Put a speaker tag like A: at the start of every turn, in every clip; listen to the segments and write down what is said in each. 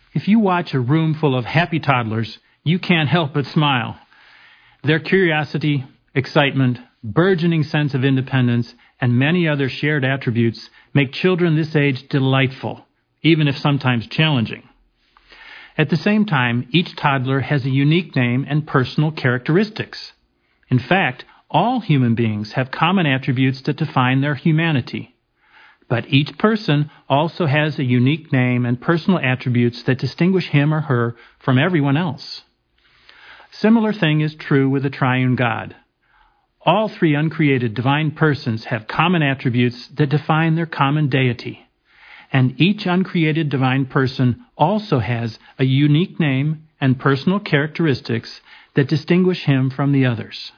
A: If you watch a room full of happy toddlers, you can't help but smile. Their curiosity, excitement, burgeoning sense of independence, and many other shared attributes make children this age delightful, even if sometimes challenging. At the same time, each toddler has a unique name and personal characteristics. In fact, all human beings have common attributes that define their humanity. But each person also has a unique name and personal attributes that distinguish him or her from everyone else. Similar thing is true with the triune God. All three uncreated divine persons have common attributes that define their common deity. And each uncreated divine person also has a unique name and personal characteristics that distinguish him from the others.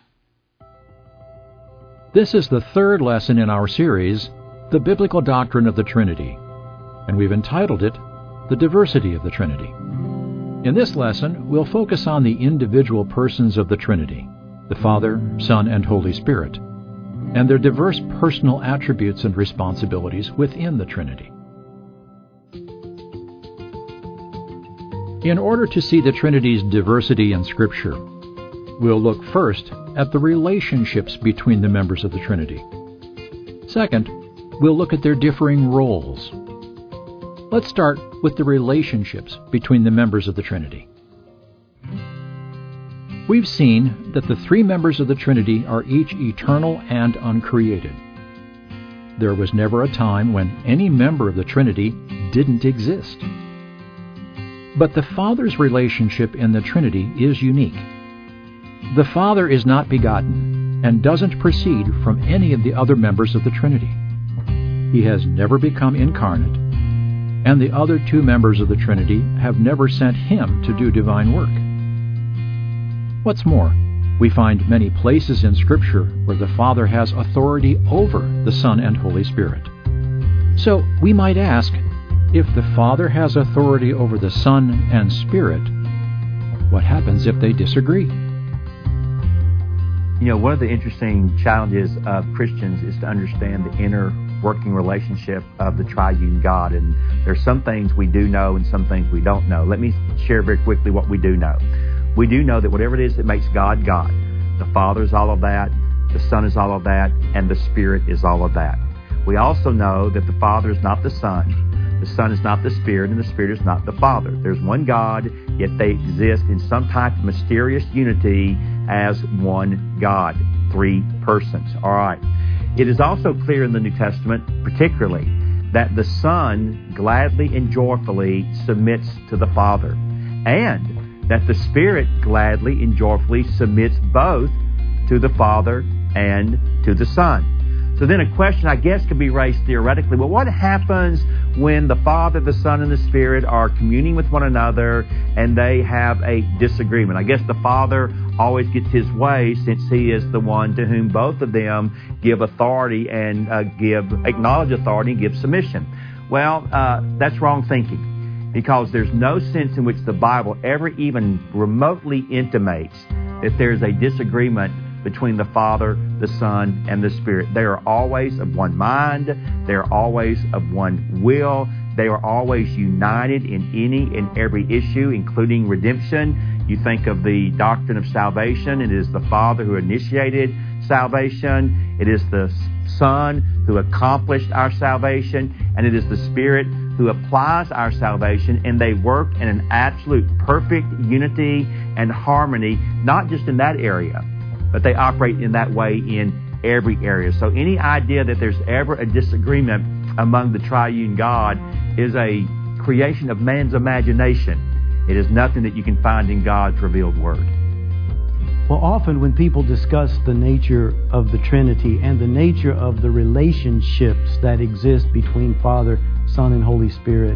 B: This is the third lesson in our series, The Biblical Doctrine of the Trinity, and we've entitled it, The Diversity of the Trinity. In this lesson, we'll focus on the individual persons of the Trinity, the Father, Son, and Holy Spirit, and their diverse personal attributes and responsibilities within the Trinity. In order to see the Trinity's diversity in Scripture, we'll look first at the relationships between the members of the Trinity. Second, we'll look at their differing roles. Let's start with the relationships between the members of the Trinity. We've seen that the three members of the Trinity are each eternal and uncreated. There was never a time when any member of the Trinity didn't exist. But the Father's relationship in the Trinity is unique. The Father is not begotten and doesn't proceed from any of the other members of the Trinity. He has never become incarnate, and the other two members of the Trinity have never sent him to do divine work. What's more, we find many places in Scripture where the Father has authority over the Son and Holy Spirit. So we might ask, if the Father has authority over the Son and Spirit, what happens if they disagree?
C: You know, one of the interesting challenges of Christians is to understand the inner working relationship of the triune God. And there's some things we do know and some things we don't know. Let me share very quickly what we do know. We do know that whatever it is that makes God, God, the Father is all of that, the Son is all of that, and the Spirit is all of that. We also know that the Father is not the Son, the Son is not the Spirit, and the Spirit is not the Father. There's one God, yet they exist in some type of mysterious unity as one God, three persons. All right. It is also clear in the New Testament, particularly, that the Son gladly and joyfully submits to the Father, and that the Spirit gladly and joyfully submits both to the Father and to the Son. So then a question, I guess, could be raised theoretically. Well, what happens when the Father, the Son, and the Spirit are communing with one another and they have a disagreement? I guess the Father always gets his way since he is the one to whom both of them give authority and acknowledge authority and give submission. Well, that's wrong thinking, because there's no sense in which the Bible ever even remotely intimates that there's a disagreement between the Father, the Son, and the Spirit. They are always of one mind. They are always of one will. They are always united in any and every issue, including redemption. You think of the doctrine of salvation. It is the Father who initiated salvation. It is the Son who accomplished our salvation. And it is the Spirit who applies our salvation. And they work in an absolute perfect unity and harmony, not just in that area, but they operate in that way in every area. So any idea that there's ever a disagreement among the triune God is a creation of man's imagination. It is nothing that you can find in God's revealed Word.
D: Well, often when people discuss the nature of the Trinity and the nature of the relationships that exist between Father, Son, and Holy Spirit,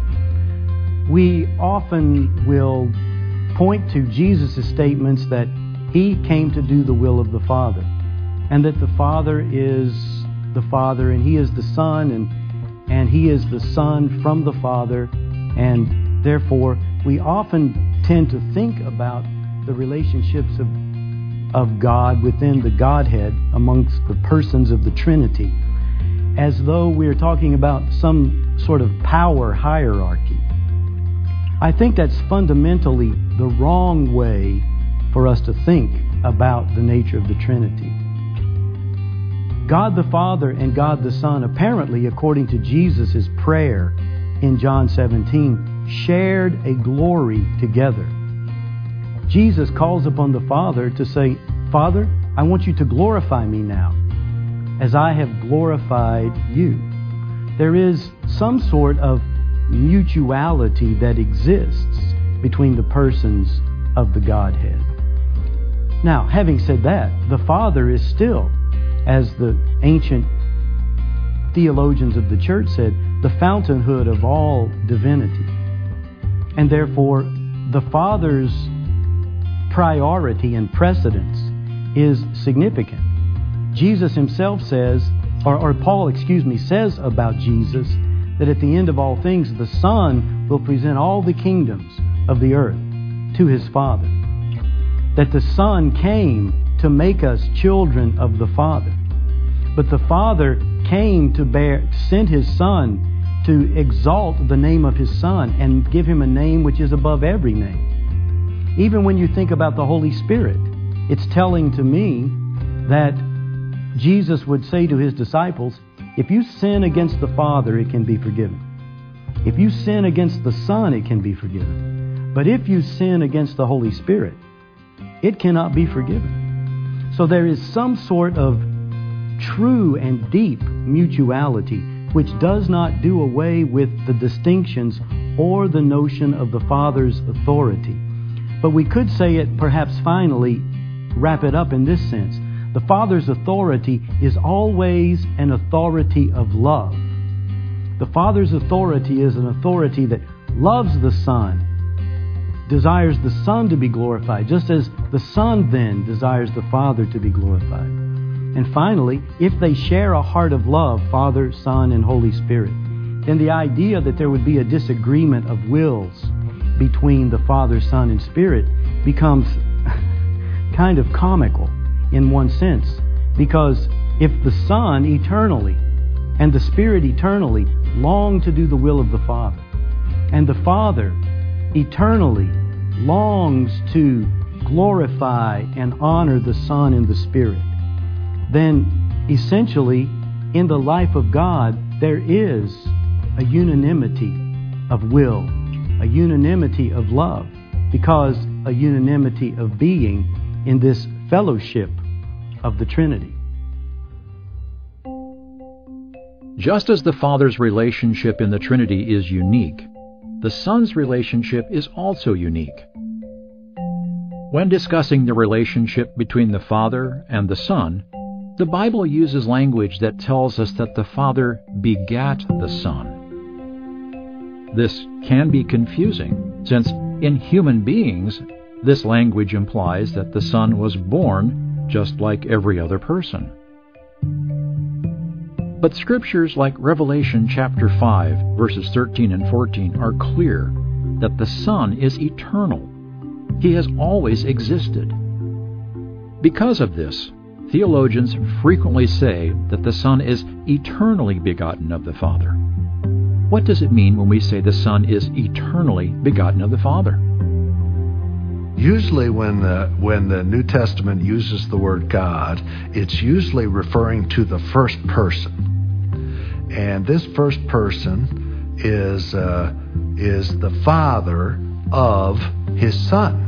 D: we often will point to Jesus' statements that He came to do the will of the Father, and that the Father is the Father, and He is the Son, and He is the Son from the Father, and therefore we often tend to think about the relationships of God within the Godhead amongst the persons of the Trinity as though we're talking about some sort of power hierarchy. I think that's fundamentally the wrong way for us to think about the nature of the Trinity. God the Father and God the Son, apparently, according to Jesus' prayer in John 17, shared a glory together. Jesus calls upon the Father to say, Father, I want you to glorify me now, as I have glorified you. There is some sort of mutuality that exists between the persons of the Godhead. Now, having said that, the Father is still, as the ancient theologians of the church said, the fountainhead of all divinity. And therefore, the Father's priority and precedence is significant. Jesus himself says, or Paul, says about Jesus, that at the end of all things, the Son will present all the kingdoms of the earth to his Father. That the Son came to make us children of the Father. But the Father came to send his Son to exalt the name of his Son and give him a name which is above every name. Even when you think about the Holy Spirit, it's telling to me that Jesus would say to his disciples, if you sin against the Father, it can be forgiven. If you sin against the Son, it can be forgiven. But if you sin against the Holy Spirit, it cannot be forgiven. So there is some sort of true and deep mutuality which does not do away with the distinctions or the notion of the Father's authority. But we could say it, perhaps finally, wrap it up in this sense. The Father's authority is always an authority of love. The Father's authority is an authority that loves the Son, desires the Son to be glorified, just as the Son then desires the Father to be glorified. And finally, if they share a heart of love, Father, Son, and Holy Spirit, then the idea that there would be a disagreement of wills between the Father, Son, and Spirit becomes kind of comical in one sense. Because if the Son eternally and the Spirit eternally long to do the will of the Father, and the Father eternally longs to glorify and honor the Son and the Spirit, then essentially in the life of God there is a unanimity of will, a unanimity of love, because a unanimity of being in this fellowship of the Trinity.
B: Just as the Father's relationship in the Trinity is unique, the Son's relationship is also unique. When discussing the relationship between the Father and the Son, the Bible uses language that tells us that the Father begat the Son. This can be confusing, since in human beings, this language implies that the Son was born just like every other person. But scriptures like Revelation chapter 5, verses 13 and 14 are clear that the Son is eternal. He has always existed. Because of this, theologians frequently say that the Son is eternally begotten of the Father. What does it mean when we say the Son is eternally begotten of the Father?
E: Usually when the New Testament uses the word God, it's usually referring to the first person. And this first person is the Father of his Son.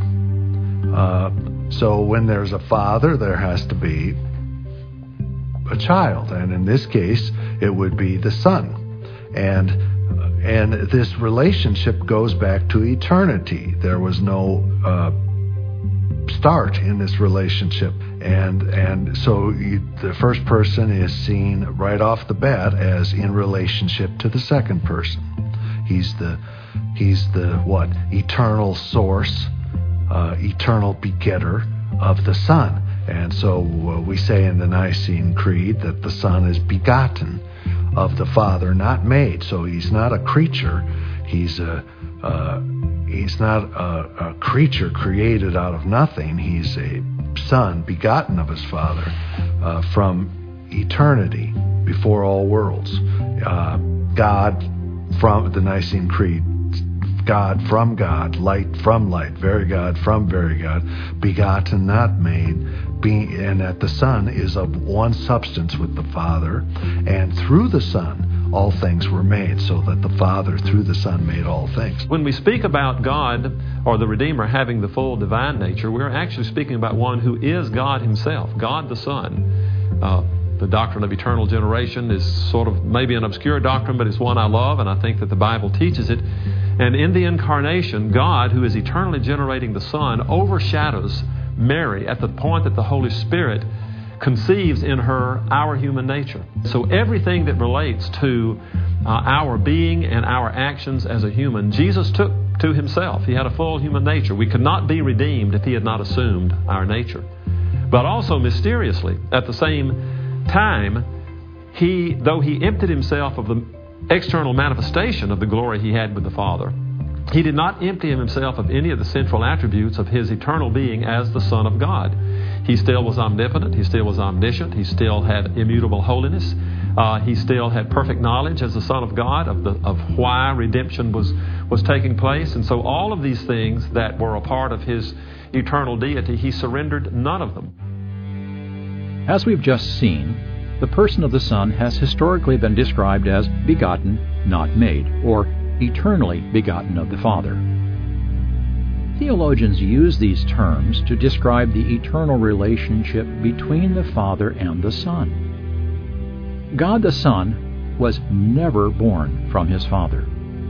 E: So when there's a father, there has to be a child. And in this case, it would be the Son. And this relationship goes back to eternity. There was no start in this relationship. And so the first person is seen right off the bat as in relationship to the second person. He's the eternal source, eternal begetter of the Son. And so we say in the Nicene Creed that the Son is begotten of the Father, not made. So he's not a creature. He's not a creature created out of nothing. He's a Son begotten of his Father from eternity, before all worlds. God, from the Nicene Creed, God from God, light from light, very God from very God, begotten, not made, and that the Son is of one substance with the Father, and through the Son all things were made, so that the Father through the Son made all things.
F: When we speak about God or the Redeemer having the full divine nature, we're actually speaking about one who is God himself, God the Son. The doctrine of eternal generation is sort of maybe an obscure doctrine, but it's one I love, and I think that the Bible teaches it. And in the incarnation, God, who is eternally generating the Son, overshadows Mary at the point that the Holy Spirit conceives in her our human nature. So everything that relates to our being and our actions as a human, Jesus took to himself. He had a full human nature. We could not be redeemed if he had not assumed our nature. But also mysteriously, at the same time, though he emptied himself of the external manifestation of the glory he had with the Father, he did not empty himself of any of the central attributes of his eternal being as the Son of God. He still was omnipotent. He still was omniscient. He still had immutable holiness. He still had perfect knowledge as the Son of God of why redemption was taking place. And so all of these things that were a part of his eternal deity, he surrendered none of them.
B: As we've just seen, the person of the Son has historically been described as begotten, not made, or eternally begotten of the Father. Theologians use these terms to describe the eternal relationship between the Father and the Son. God the Son was never born from his Father.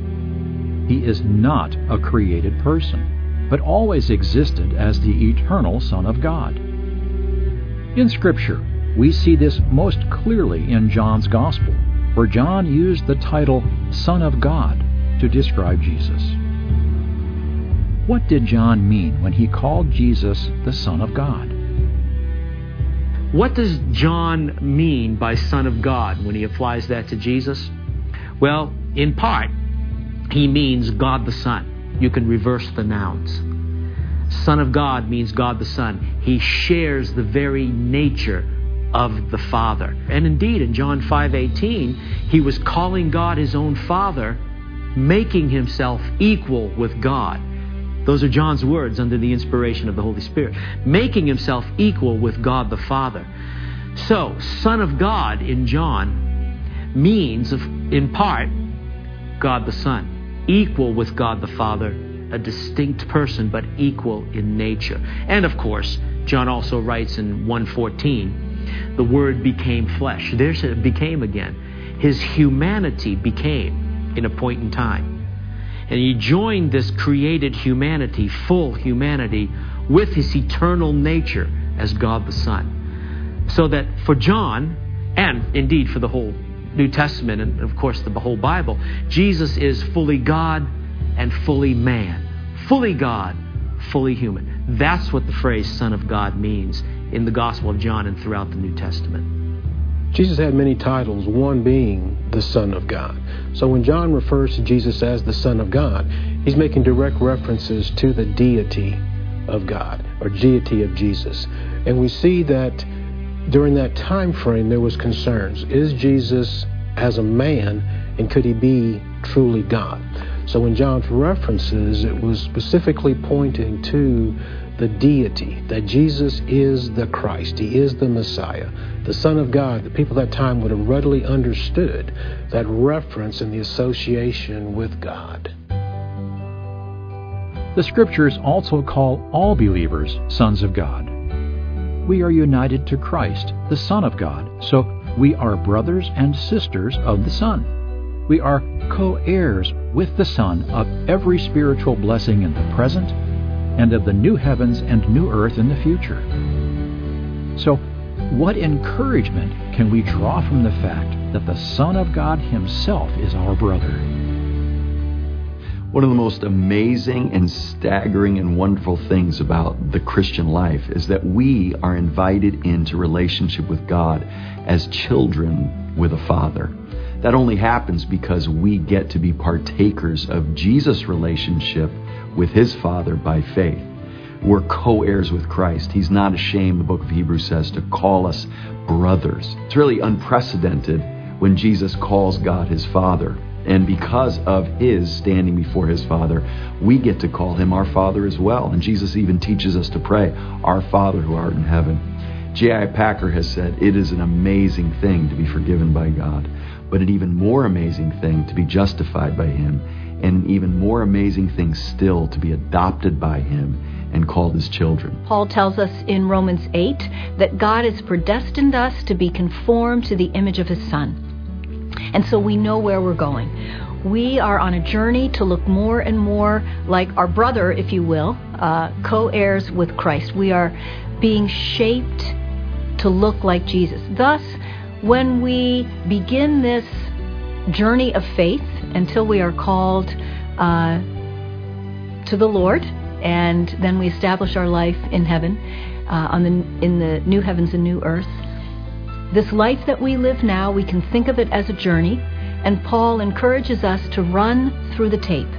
B: He is not a created person, but always existed as the eternal Son of God. In Scripture, we see this most clearly in John's Gospel, where John used the title Son of God to describe Jesus. What did John mean when he called Jesus the Son of God?
G: What does John mean by Son of God when he applies that to Jesus? Well, in part, he means God the Son. You can reverse the nouns. Son of God means God the Son. He shares the very nature of the Father. And indeed, in John 5:18, he was calling God his own Father, making himself equal with God. Those are John's words under the inspiration of the Holy Spirit. Making himself equal with God the Father. So, Son of God in John means, in part, God the Son. Equal with God the Father, a distinct person, but equal in nature. And of course, John also writes in 1:14, the Word became flesh. There's it became again. His humanity became in a point in time. And he joined this created humanity, full humanity, with his eternal nature as God the Son. So that for John, and indeed for the whole New Testament, and of course the whole Bible, Jesus is fully God and fully man. Fully God, fully human. That's what the phrase Son of God means in the Gospel of John and throughout the New Testament.
H: Jesus had many titles, one being the Son of God. So when John refers to Jesus as the Son of God, he's making direct references to the deity of God, or deity of Jesus. And we see that during that time frame there was concerns. Is Jesus as a man, and could he be truly God? So in John's references, it was specifically pointing to the deity, that Jesus is the Christ. He is the Messiah, the Son of God. The people at that time would have readily understood that reference and the association with God.
B: The Scriptures also call all believers sons of God. We are united to Christ, the Son of God, so we are brothers and sisters of the Son. We are co-heirs with the Son of every spiritual blessing in the present and of the new heavens and new earth in the future. So, what encouragement can we draw from the fact that the Son of God himself is our brother?
I: One of the most amazing and staggering and wonderful things about the Christian life is that we are invited into relationship with God as children with a Father. That only happens because we get to be partakers of Jesus' relationship with his Father by faith. We're co-heirs with Christ. He's not ashamed, the book of Hebrews says, to call us brothers. It's really unprecedented when Jesus calls God his Father. And because of his standing before his Father, we get to call him our Father as well. And Jesus even teaches us to pray, "Our Father who art in heaven." J.I. Packer has said, "It is an amazing thing to be forgiven by God, but an even more amazing thing to be justified by him, and an even more amazing thing still to be adopted by him and called his children."
J: Paul tells us in Romans 8 that God has predestined us to be conformed to the image of his Son. And so we know where we're going. We are on a journey to look more and more like our brother, if you will, co-heirs with Christ. We are being shaped to look like Jesus. Thus, when we begin this journey of faith until we are called to the Lord, and then we establish our life in heaven, in the new heavens and new earth, this life that we live now, we can think of it as a journey, and Paul encourages us to run through the tape.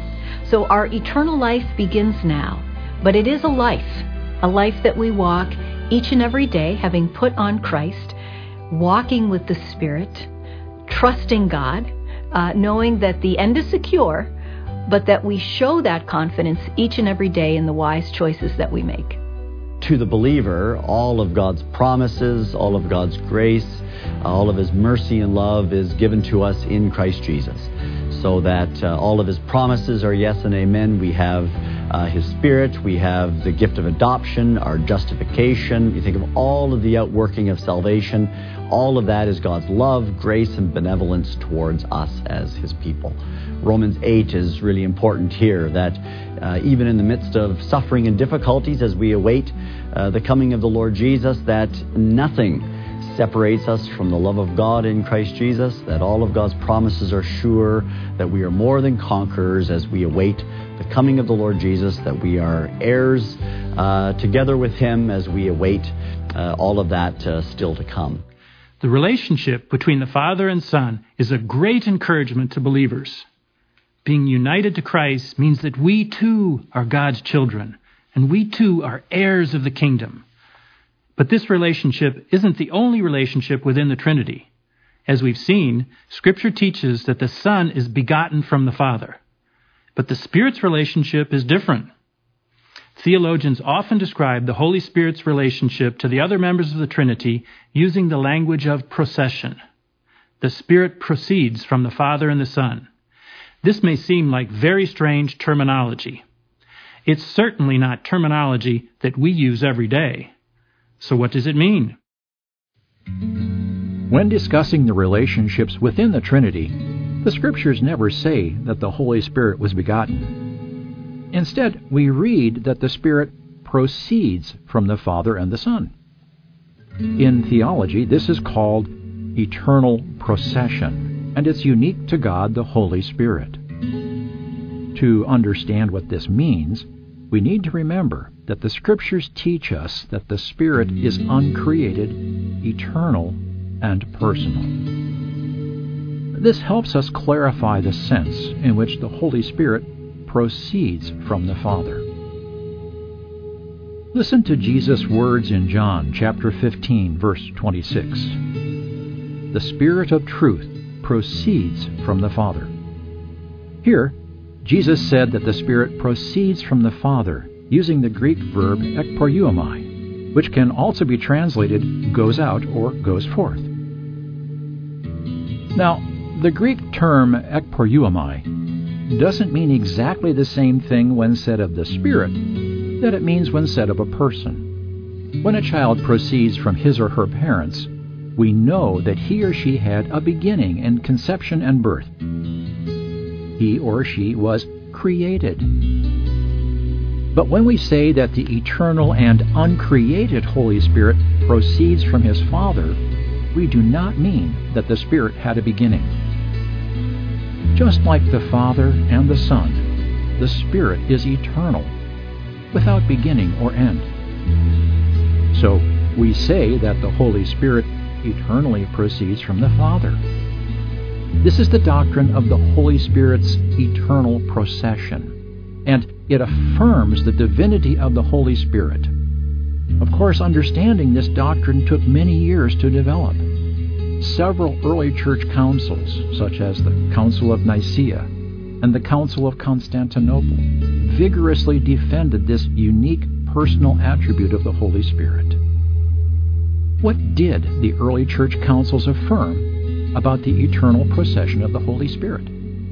J: So our eternal life begins now, but it is a life that we walk each and every day, having put on Christ, walking with the Spirit, trusting God, knowing that the end is secure, but that we show that confidence each and every day in the wise choices that we make.
K: To the believer, all of God's promises, all of God's grace, all of his mercy and love is given to us in Christ Jesus. So that all of his promises are yes and amen. We have his Spirit, we have the gift of adoption, our justification. You think of all of the outworking of salvation. All of that is God's love, grace, and benevolence towards us as his people. Romans 8 is really important here, that even in the midst of suffering and difficulties as we await the coming of the Lord Jesus, that nothing separates us from the love of God in Christ Jesus, that all of God's promises are sure, that we are more than conquerors as we await the coming of the Lord Jesus, that we are heirs together with him as we await all of that still to come.
A: The relationship between the Father and Son is a great encouragement to believers. Being united to Christ means that we too are God's children, and we too are heirs of the kingdom. But this relationship isn't the only relationship within the Trinity. As we've seen, Scripture teaches that the Son is begotten from the Father. But the Spirit's relationship is different. Theologians often describe the Holy Spirit's relationship to the other members of the Trinity using the language of procession. The Spirit proceeds from the Father and the Son. This may seem like very strange terminology. It's certainly not terminology that we use every day. So what does it mean?
B: When discussing the relationships within the Trinity, the Scriptures never say that the Holy Spirit was begotten. Instead, we read that the Spirit proceeds from the Father and the Son. In theology, this is called eternal procession, and it's unique to God, the Holy Spirit. To understand what this means, we need to remember that the Scriptures teach us that the Spirit is uncreated, eternal, and personal. This helps us clarify the sense in which the Holy Spirit proceeds from the Father. Listen to Jesus' words in John chapter 15, verse 26. The Spirit of truth proceeds from the Father. Here, Jesus said that the Spirit proceeds from the Father using the Greek verb ekporeuomai, which can also be translated goes out or goes forth. Now, the Greek term ekporeuomai doesn't mean exactly the same thing when said of the Spirit that it means when said of a person. When a child proceeds from his or her parents, we know that he or she had a beginning in conception and birth. He or she was created. But when we say that the eternal and uncreated Holy Spirit proceeds from his Father, we do not mean that the Spirit had a beginning. Just like the Father and the Son, the Spirit is eternal, without beginning or end. So we say that the Holy Spirit eternally proceeds from the Father. This is the doctrine of the Holy Spirit's eternal procession, and it affirms the divinity of the Holy Spirit. Of course, understanding this doctrine took many years to develop. several early church councils, such as the Council of Nicaea and the Council of Constantinople, vigorously defended this unique personal attribute of the Holy Spirit. What did the early church councils affirm about the eternal procession of the Holy Spirit?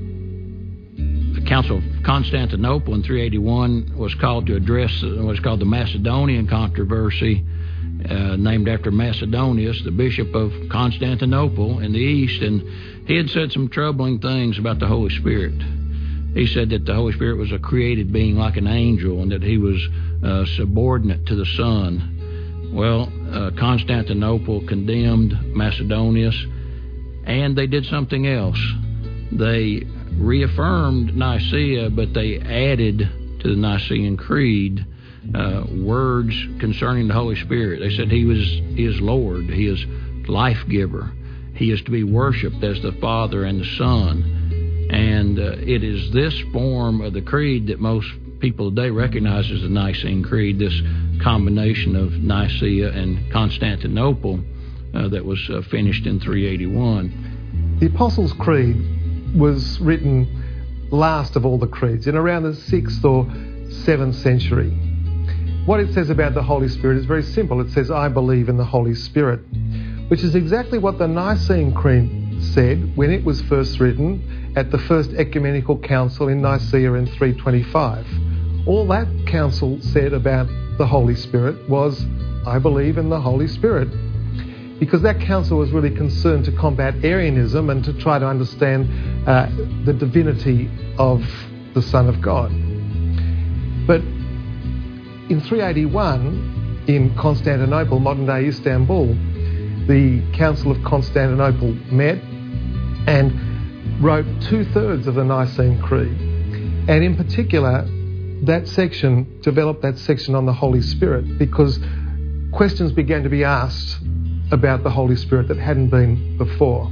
L: The Council of Constantinople in 381 was called to address what's called the Macedonian controversy, named after Macedonius, the bishop of Constantinople in the east, and he had said some troubling things about the Holy Spirit. He said that the Holy Spirit was a created being like an angel and that he was subordinate to the Son. Well, Constantinople condemned Macedonius, and they did something else. They reaffirmed Nicaea, but they added to the Nicene Creed words concerning the Holy Spirit. They said He is Lord, He is life giver, He is to be worshipped as the Father and the Son. And it is this form of the creed that most people today recognize as the Nicene Creed, this combination of Nicaea and Constantinople that was finished in 381.
M: The Apostles' Creed was written last of all the creeds in around the 6th or 7th century. What it says about the Holy Spirit is very simple. It says, I believe in the Holy Spirit, which is exactly what the Nicene Creed said when it was first written at the First Ecumenical Council in Nicaea in 325. All that council said about the Holy Spirit was, I believe in the Holy Spirit. Because that council was really concerned to combat Arianism and to try to understand the divinity of the Son of God. But in 381, in Constantinople, modern-day Istanbul, the Council of Constantinople met and wrote 2/3 of the Nicene Creed. And in particular, that section developed that section on the Holy Spirit because questions began to be asked about the Holy Spirit that hadn't been before.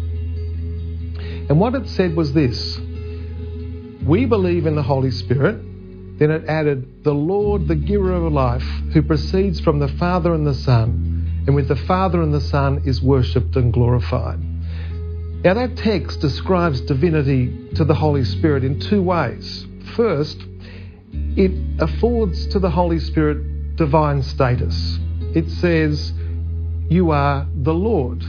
M: And what it said was this: we believe in the Holy Spirit. Then it added, the Lord, the giver of life, who proceeds from the Father and the Son, and with the Father and the Son is worshipped and glorified. Now that text describes divinity to the Holy Spirit in two ways. First, it affords to the Holy Spirit divine status. It says, you are the Lord.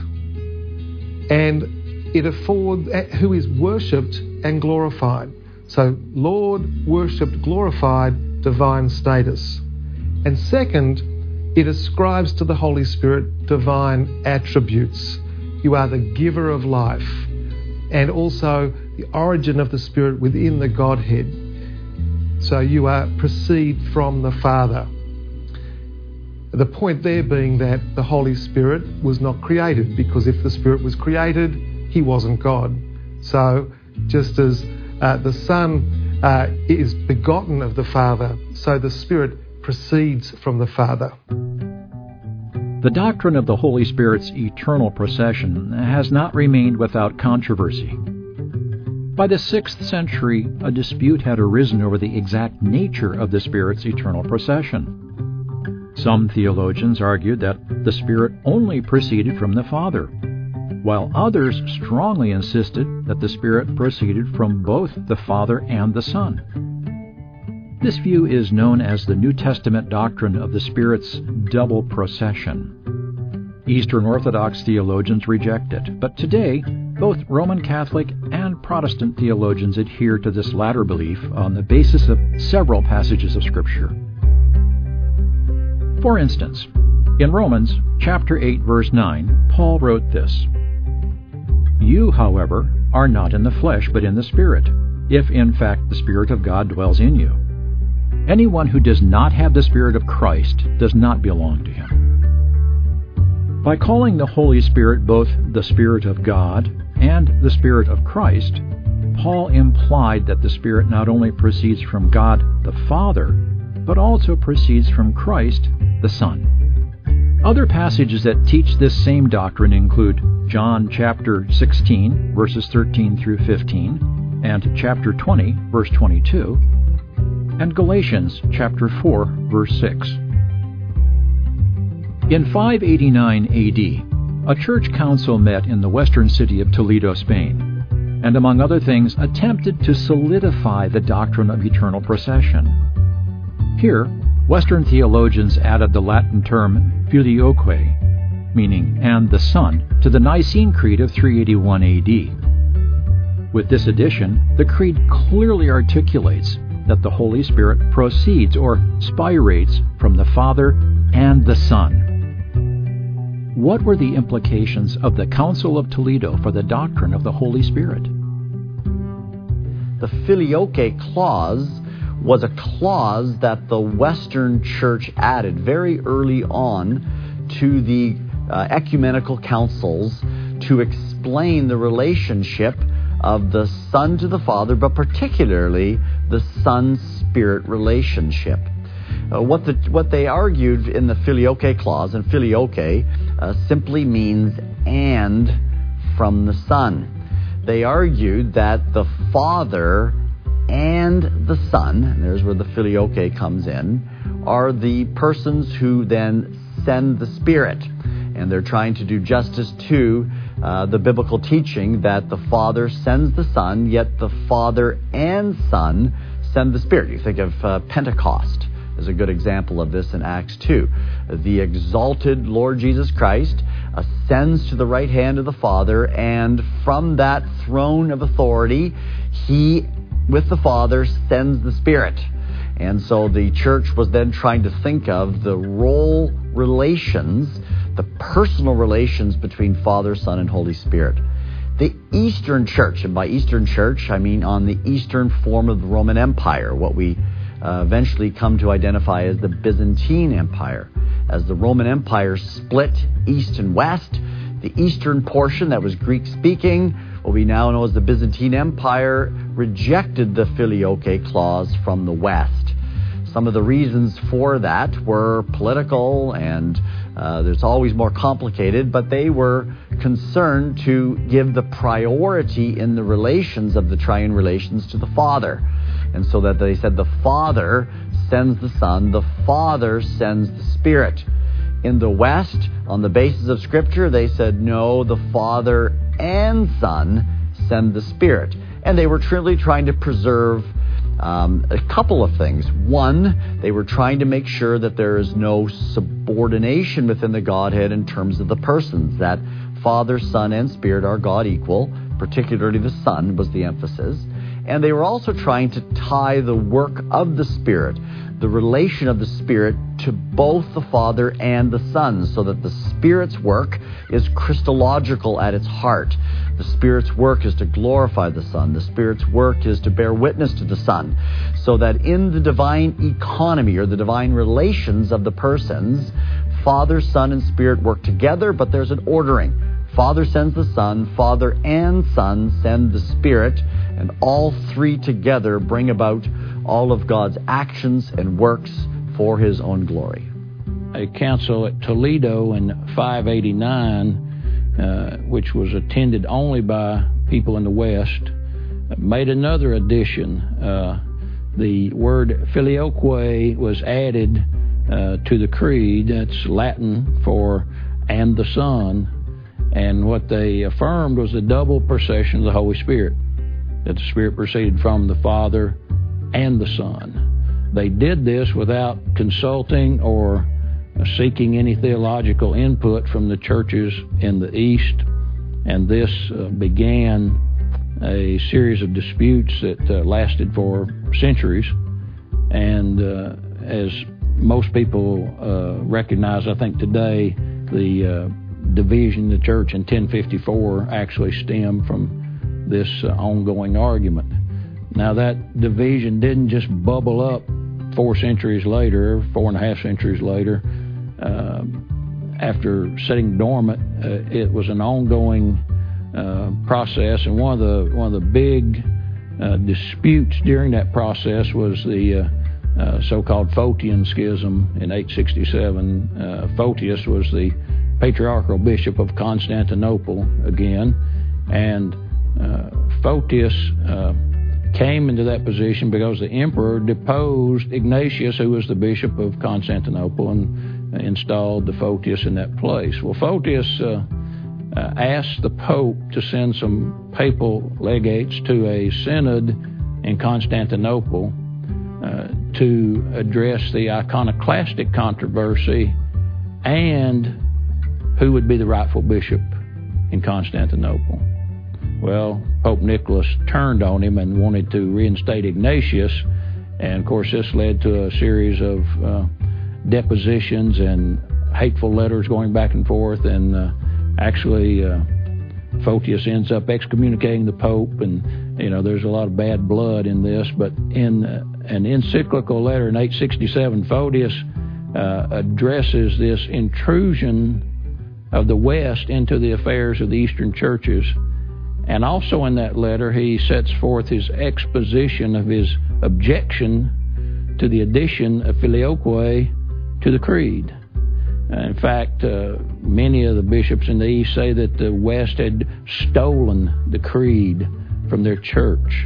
M: And it affords who is worshipped and glorified. So, Lord, worshipped, glorified, divine status. And second, it ascribes to the Holy Spirit divine attributes. You are the giver of life, and also the origin of the Spirit within the Godhead. So you proceed from the Father. The point there being that the Holy Spirit was not created, because if the Spirit was created, He wasn't God. So just as the Son is begotten of the Father, so the Spirit proceeds from the Father.
B: The doctrine of the Holy Spirit's eternal procession has not remained without controversy. By the 6th century, a dispute had arisen over the exact nature of the Spirit's eternal procession. Some theologians argued that the Spirit only proceeded from the Father, while others strongly insisted that the Spirit proceeded from both the Father and the Son. This view is known as the New Testament doctrine of the Spirit's double procession. Eastern Orthodox theologians reject it, but today, both Roman Catholic and Protestant theologians adhere to this latter belief on the basis of several passages of Scripture. For instance, in Romans chapter 8, verse 9, Paul wrote this: You, however, are not in the flesh, but in the Spirit, if in fact the Spirit of God dwells in you. Anyone who does not have the Spirit of Christ does not belong to Him. By calling the Holy Spirit both the Spirit of God and the Spirit of Christ, Paul implied that the Spirit not only proceeds from God the Father, but also proceeds from Christ the Son. Other passages that teach this same doctrine include John chapter 16, verses 13 through 15, and chapter 20, verse 22, and Galatians chapter 4, verse 6. In 589 AD, a church council met in the western city of Toledo, Spain, and among other things attempted to solidify the doctrine of eternal procession. Here, Western theologians added the Latin term filioque, meaning "and the Son," to the Nicene Creed of 381 AD. With this addition, the Creed clearly articulates that the Holy Spirit proceeds or spirates from the Father and the Son. What were the implications of the Council of Toledo for the doctrine of the Holy Spirit?
K: The filioque clause was a clause that the Western Church added very early on to the ecumenical councils to explain the relationship of the Son to the Father, but particularly the Son-Spirit relationship. What they argued in the filioque clause, and filioque simply means "and from the Son." They argued that the Father and the Son, and there's where the filioque comes in, are the persons who then send the Spirit. And they're trying to do justice to the biblical teaching that the Father sends the Son, yet the Father and Son send the Spirit. You think of Pentecost as a good example of this in Acts 2. The exalted Lord Jesus Christ ascends to the right hand of the Father, and from that throne of authority, He, with the Father, sends the Spirit. And so the church was then trying to think of the role relations, the personal relations between Father, Son, and Holy Spirit. The Eastern Church, and by Eastern Church I mean on the eastern form of the Roman Empire, what we eventually come to identify as the Byzantine Empire. As the Roman Empire split east and west, the eastern portion that was Greek-speaking, what we now know as the Byzantine Empire, rejected the filioque clause from the west. Some of the reasons for that were political, and there's always more complicated, but they were concerned to give the priority in the relations of the triune relations to the Father. And so that they said the Father sends the Son, the Father sends the Spirit. In the West, on the basis of Scripture, they said no, the Father and Son send the Spirit. And they were truly trying to preserve a couple of things. One, they were trying to make sure that there is no subordination within the Godhead in terms of the persons, that Father, Son, and Spirit are God equal, particularly the Son was the emphasis. And they were also trying to tie the work of the Spirit, the relation of the Spirit, to both the Father and the Son, so that the Spirit's work is Christological at its heart. The Spirit's work is to glorify the Son. The Spirit's work is to bear witness to the Son, so that in the divine economy, or the divine relations of the persons, Father, Son, and Spirit work together, but there's an ordering. Father sends the Son, Father and Son send the Spirit, and all three together bring about all of God's actions and works for His own glory.
L: A council at Toledo in 589, which was attended only by people in the West, made another addition. The word filioque was added to the creed. That's Latin for "and the Son." And what they affirmed was the double procession of the Holy Spirit, that the Spirit proceeded from the Father and the Son. They did this without consulting or seeking any theological input from the churches in the East, and this began a series of disputes that lasted for centuries. And as most people recognize, I think today, the division of the church in 1054 actually stemmed from this ongoing argument. Now, that division didn't just bubble up 4 centuries later, 4.5 centuries later, after sitting dormant. It was an ongoing process, and one of the big disputes during that process was the so-called Photian Schism in 867. Photius was the patriarchal bishop of Constantinople again, and Photius came into that position because the emperor deposed Ignatius, who was the bishop of Constantinople, and installed the Photius in that place. Well, Photius asked the Pope to send some papal legates to a synod in Constantinople to address the iconoclastic controversy and who would be the rightful bishop in Constantinople. Well, Pope Nicholas turned on him and wanted to reinstate Ignatius, and of course this led to a series of depositions and hateful letters going back and forth, and actually Photius ends up excommunicating the Pope, and there's a lot of bad blood in this. But in an encyclical letter in 867, Photius addresses this intrusion of the West into the affairs of the Eastern churches. And also in that letter, he sets forth his exposition of his objection to the addition of Filioque to the Creed. In fact, many of the bishops in the East say that the West had stolen the Creed from their church.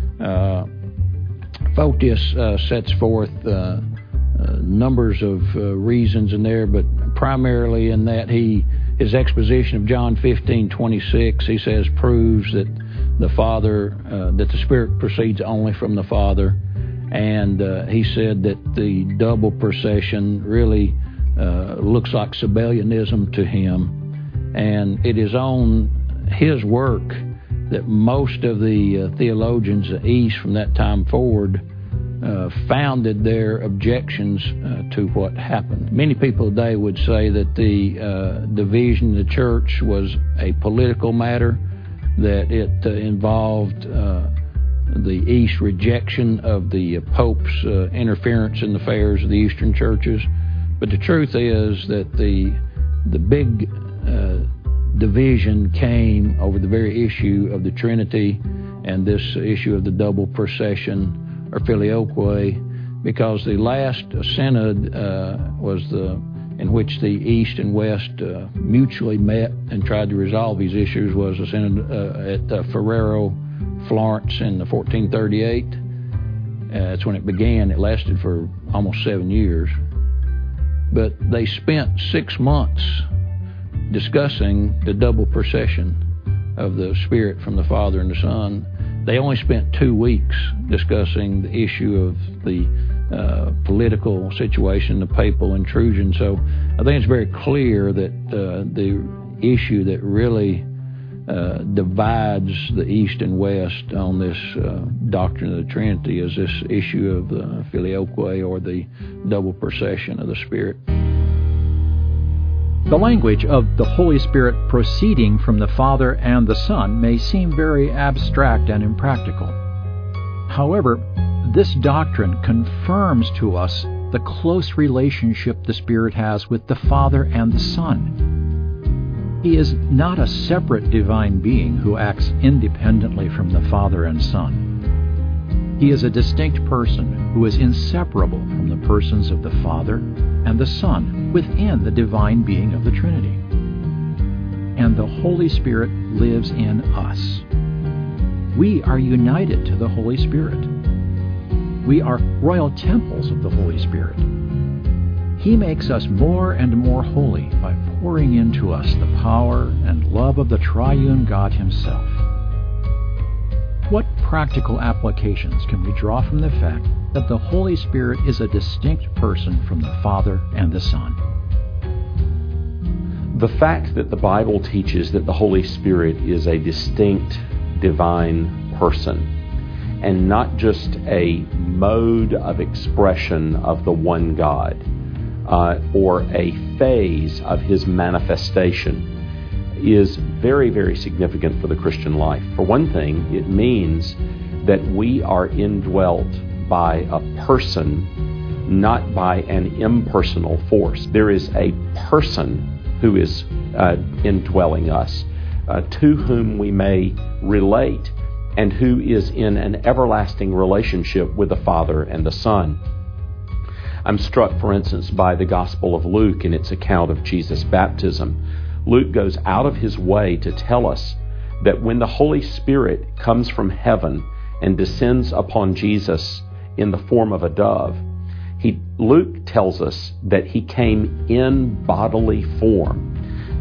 L: Photius sets forth numbers of reasons in there, but primarily in that his exposition of John 15:26, he says, proves that the Father, that the Spirit proceeds only from the Father, and he said that the double procession really looks like Sabellianism to him, and it is on his work that most of the theologians east from that time forward founded their objections to what happened. Many people today would say that the division of the church was a political matter, that it involved the East rejection of the Pope's interference in the affairs of the Eastern churches. But the truth is that the big division came over the very issue of the Trinity and this issue of the double procession, or Filioque, because the last synod was in which the East and West mutually met and tried to resolve these issues, was a synod at Ferrero, Florence in 1438. That's when it began. It lasted for almost 7 years. But they spent 6 months discussing the double procession of the Spirit from the Father and the Son. They only spent 2 weeks discussing the issue of the political situation, the papal intrusion. So I think it's very clear that the issue that really divides the East and West on this doctrine of the Trinity is this issue of the Filioque, or the double procession of the Spirit.
B: The language of the Holy Spirit proceeding from the Father and the Son may seem very abstract and impractical. However, this doctrine confirms to us the close relationship the Spirit has with the Father and the Son. He is not a separate divine being who acts independently from the Father and Son. He is a distinct person who is inseparable from the persons of the Father and the Son within the divine being of the Trinity. And the Holy Spirit lives in us. We are united to the Holy Spirit. We are royal temples of the Holy Spirit. He makes us more and more holy by pouring into us the power and love of the triune God Himself. What practical applications can we draw from the fact that the Holy Spirit is a distinct person from the Father and the Son?
N: The fact that the Bible teaches that the Holy Spirit is a distinct divine person and not just a mode of expression of the one God, or a phase of His manifestation, is very, very significant for the Christian life. For one thing, it means that we are indwelt by a person, not by an impersonal force. There is a person who is indwelling us, to whom we may relate, and who is in an everlasting relationship with the Father and the Son. I'm struck, for instance, by the Gospel of Luke in its account of Jesus' baptism. Luke goes out of his way to tell us that when the Holy Spirit comes from heaven and descends upon Jesus in the form of a dove, Luke tells us that He came in bodily form. Now,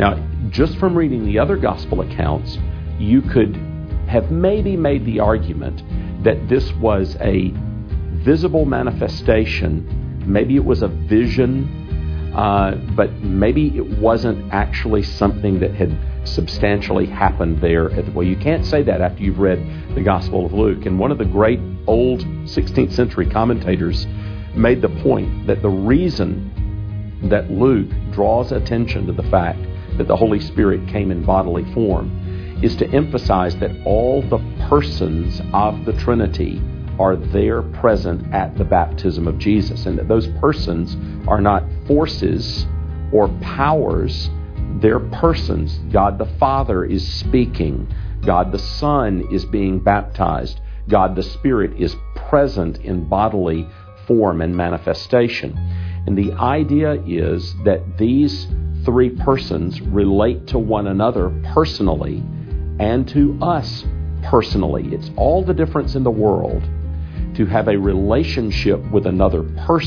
N: just from reading the other gospel accounts, you could have maybe made the argument that this was a visible manifestation. Maybe it was a vision, but maybe it wasn't actually something that had substantially happened there. Well, you can't say that after you've read the Gospel of Luke. And one of the great old 16th century commentators made the point that the reason that Luke draws attention to the fact that the Holy Spirit came in bodily form is to emphasize that all the persons of the Trinity are there present at the baptism of Jesus, and that those persons are not forces or powers, they're persons. God the Father is speaking. God the Son is being baptized. God the Spirit is present in bodily form and manifestation. And the idea is that these three persons relate to one another personally and to us personally. It's all the difference in the world to have a relationship with another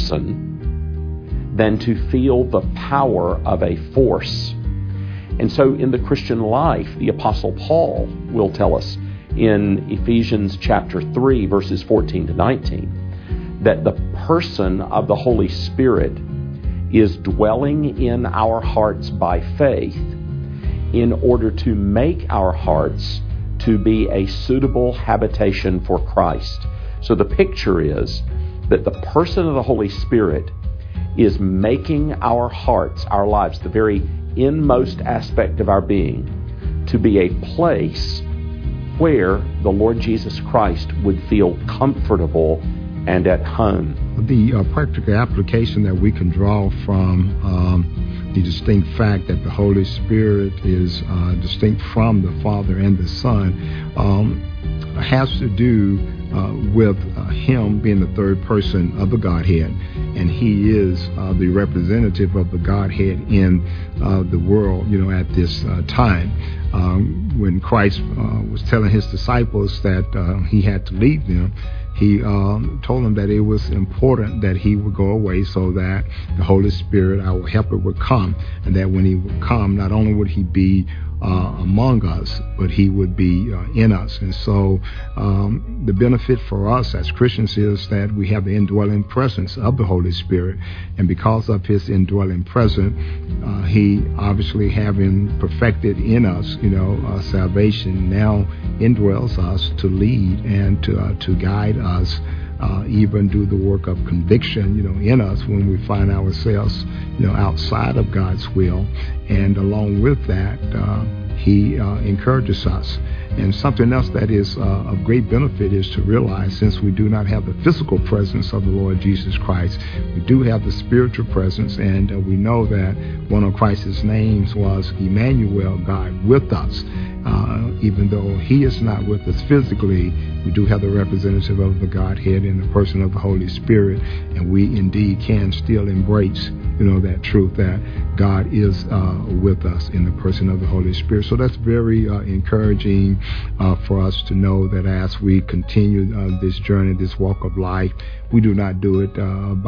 N: person than to feel the power of a force. And so in the Christian life, the Apostle Paul will tell us in Ephesians chapter 3, verses 14 to 19, that the person of the Holy Spirit is dwelling in our hearts by faith in order to make our hearts to be a suitable habitation for Christ. So the picture is that the person of the Holy Spirit is making our hearts, our lives, the very inmost aspect of our being, to be a place where the Lord Jesus Christ would feel comfortable and at home.
O: The practical application that we can draw from the distinct fact that the Holy Spirit is distinct from the Father and the Son has to do with Him being the third person of the Godhead, and He is the representative of the Godhead in the world, at this time. When Christ was telling His disciples that He had to leave them, He told them that it was important that He would go away so that the Holy Spirit, our helper, would come, and that when He would come, not only would He be among us, but He would be in us. And so the benefit for us as Christians is that we have the indwelling presence of the Holy Spirit, and because of His indwelling presence, He obviously having perfected in us, salvation, now indwells us to lead and to guide us, even do the work of conviction, in us when we find ourselves, outside of God's will. And along with that, He encourages us. And something else that is of great benefit is to realize, since we do not have the physical presence of the Lord Jesus Christ, we do have the spiritual presence, and we know that one of Christ's names was Emmanuel, God with us. Even though He is not with us physically, we do have the representative of the Godhead in the person of the Holy Spirit, and we indeed can still embrace, that truth that God is with us in the person of the Holy Spirit. So that's very encouraging for us to know that as we continue this journey, this walk of life, we do not do it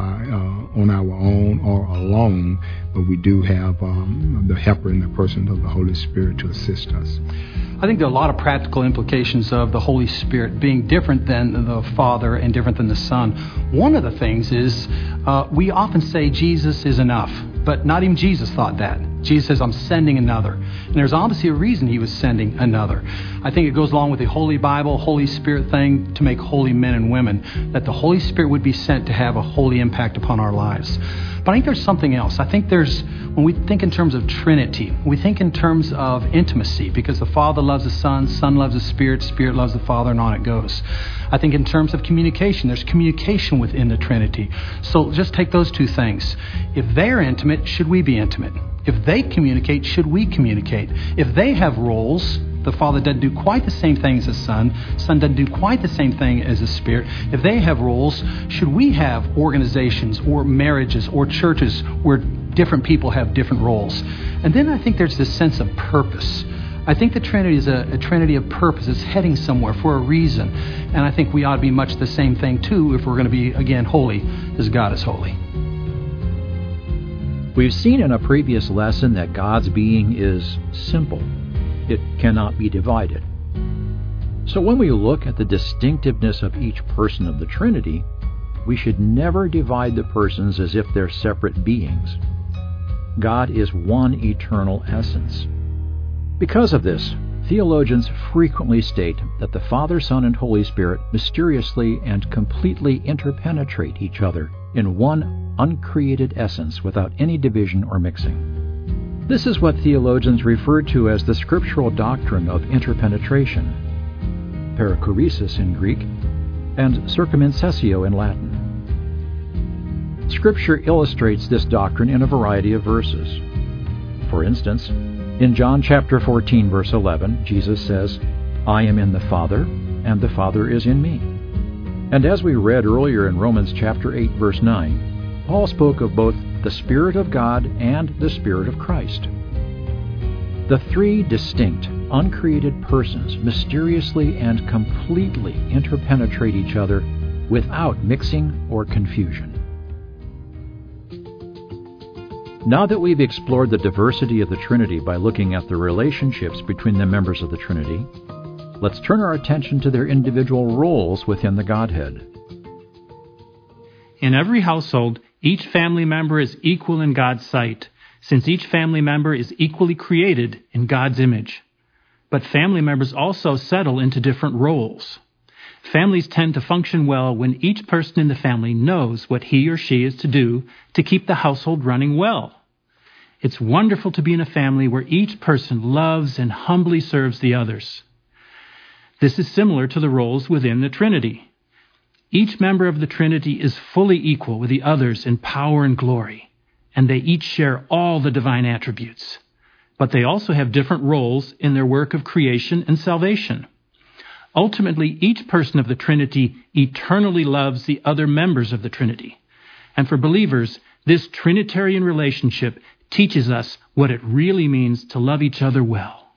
O: on our own or alone, but we do have the helper in the person of the Holy Spirit to assist us.
P: I think there are a lot of practical implications of the Holy Spirit being different than the Father and different than the Son. One of the things is we often say Jesus is enough, but not even Jesus thought that. Jesus says, I'm sending another. And there's obviously a reason He was sending another. I think it goes along with the Holy Bible, Holy Spirit thing to make holy men and women, that the Holy Spirit would be sent to have a holy impact upon our lives. But I think there's something else. I think when we think in terms of Trinity, we think in terms of intimacy, because the Father loves the Son, Son loves the Spirit, Spirit loves the Father, and on it goes. I think in terms of communication, there's communication within the Trinity. So just take those two things. If they're intimate, should we be intimate? If they communicate, should we communicate? If they have roles, the Father doesn't do quite the same thing as the Son. Son doesn't do quite the same thing as the Spirit. If they have roles, should we have organizations or marriages or churches where different people have different roles? And then I think there's this sense of purpose. I think the Trinity is a trinity of purpose. It's heading somewhere for a reason. And I think we ought to be much the same thing, too, if we're going to be, again, holy as God is holy.
B: We've seen in a previous lesson that God's being is simple. It cannot be divided. So when we look at the distinctiveness of each person of the Trinity, we should never divide the persons as if they're separate beings. God is one eternal essence. Because of this, theologians frequently state that the Father, Son, and Holy Spirit mysteriously and completely interpenetrate each other in one uncreated essence without any division or mixing. This is what theologians refer to as the scriptural doctrine of interpenetration, perichoresis in Greek, and circumincessio in Latin. Scripture illustrates this doctrine in a variety of verses. For instance, in John chapter 14, verse 11, Jesus says, "I am in the Father, and the Father is in me." And as we read earlier in Romans chapter 8, verse 9, Paul spoke of both the Spirit of God and the Spirit of Christ. The three distinct, uncreated persons mysteriously and completely interpenetrate each other without mixing or confusion. Now that we've explored the diversity of the Trinity by looking at the relationships between the members of the Trinity, let's turn our attention to their individual roles within the Godhead.
A: In every household, each family member is equal in God's sight, since each family member is equally created in God's image. But family members also settle into different roles. Families tend to function well when each person in the family knows what he or she is to do to keep the household running well. It's wonderful to be in a family where each person loves and humbly serves the others. This is similar to the roles within the Trinity. Each member of the Trinity is fully equal with the others in power and glory, and they each share all the divine attributes. But they also have different roles in their work of creation and salvation. Ultimately, each person of the Trinity eternally loves the other members of the Trinity. And for believers, this Trinitarian relationship teaches us what it really means to love each other well.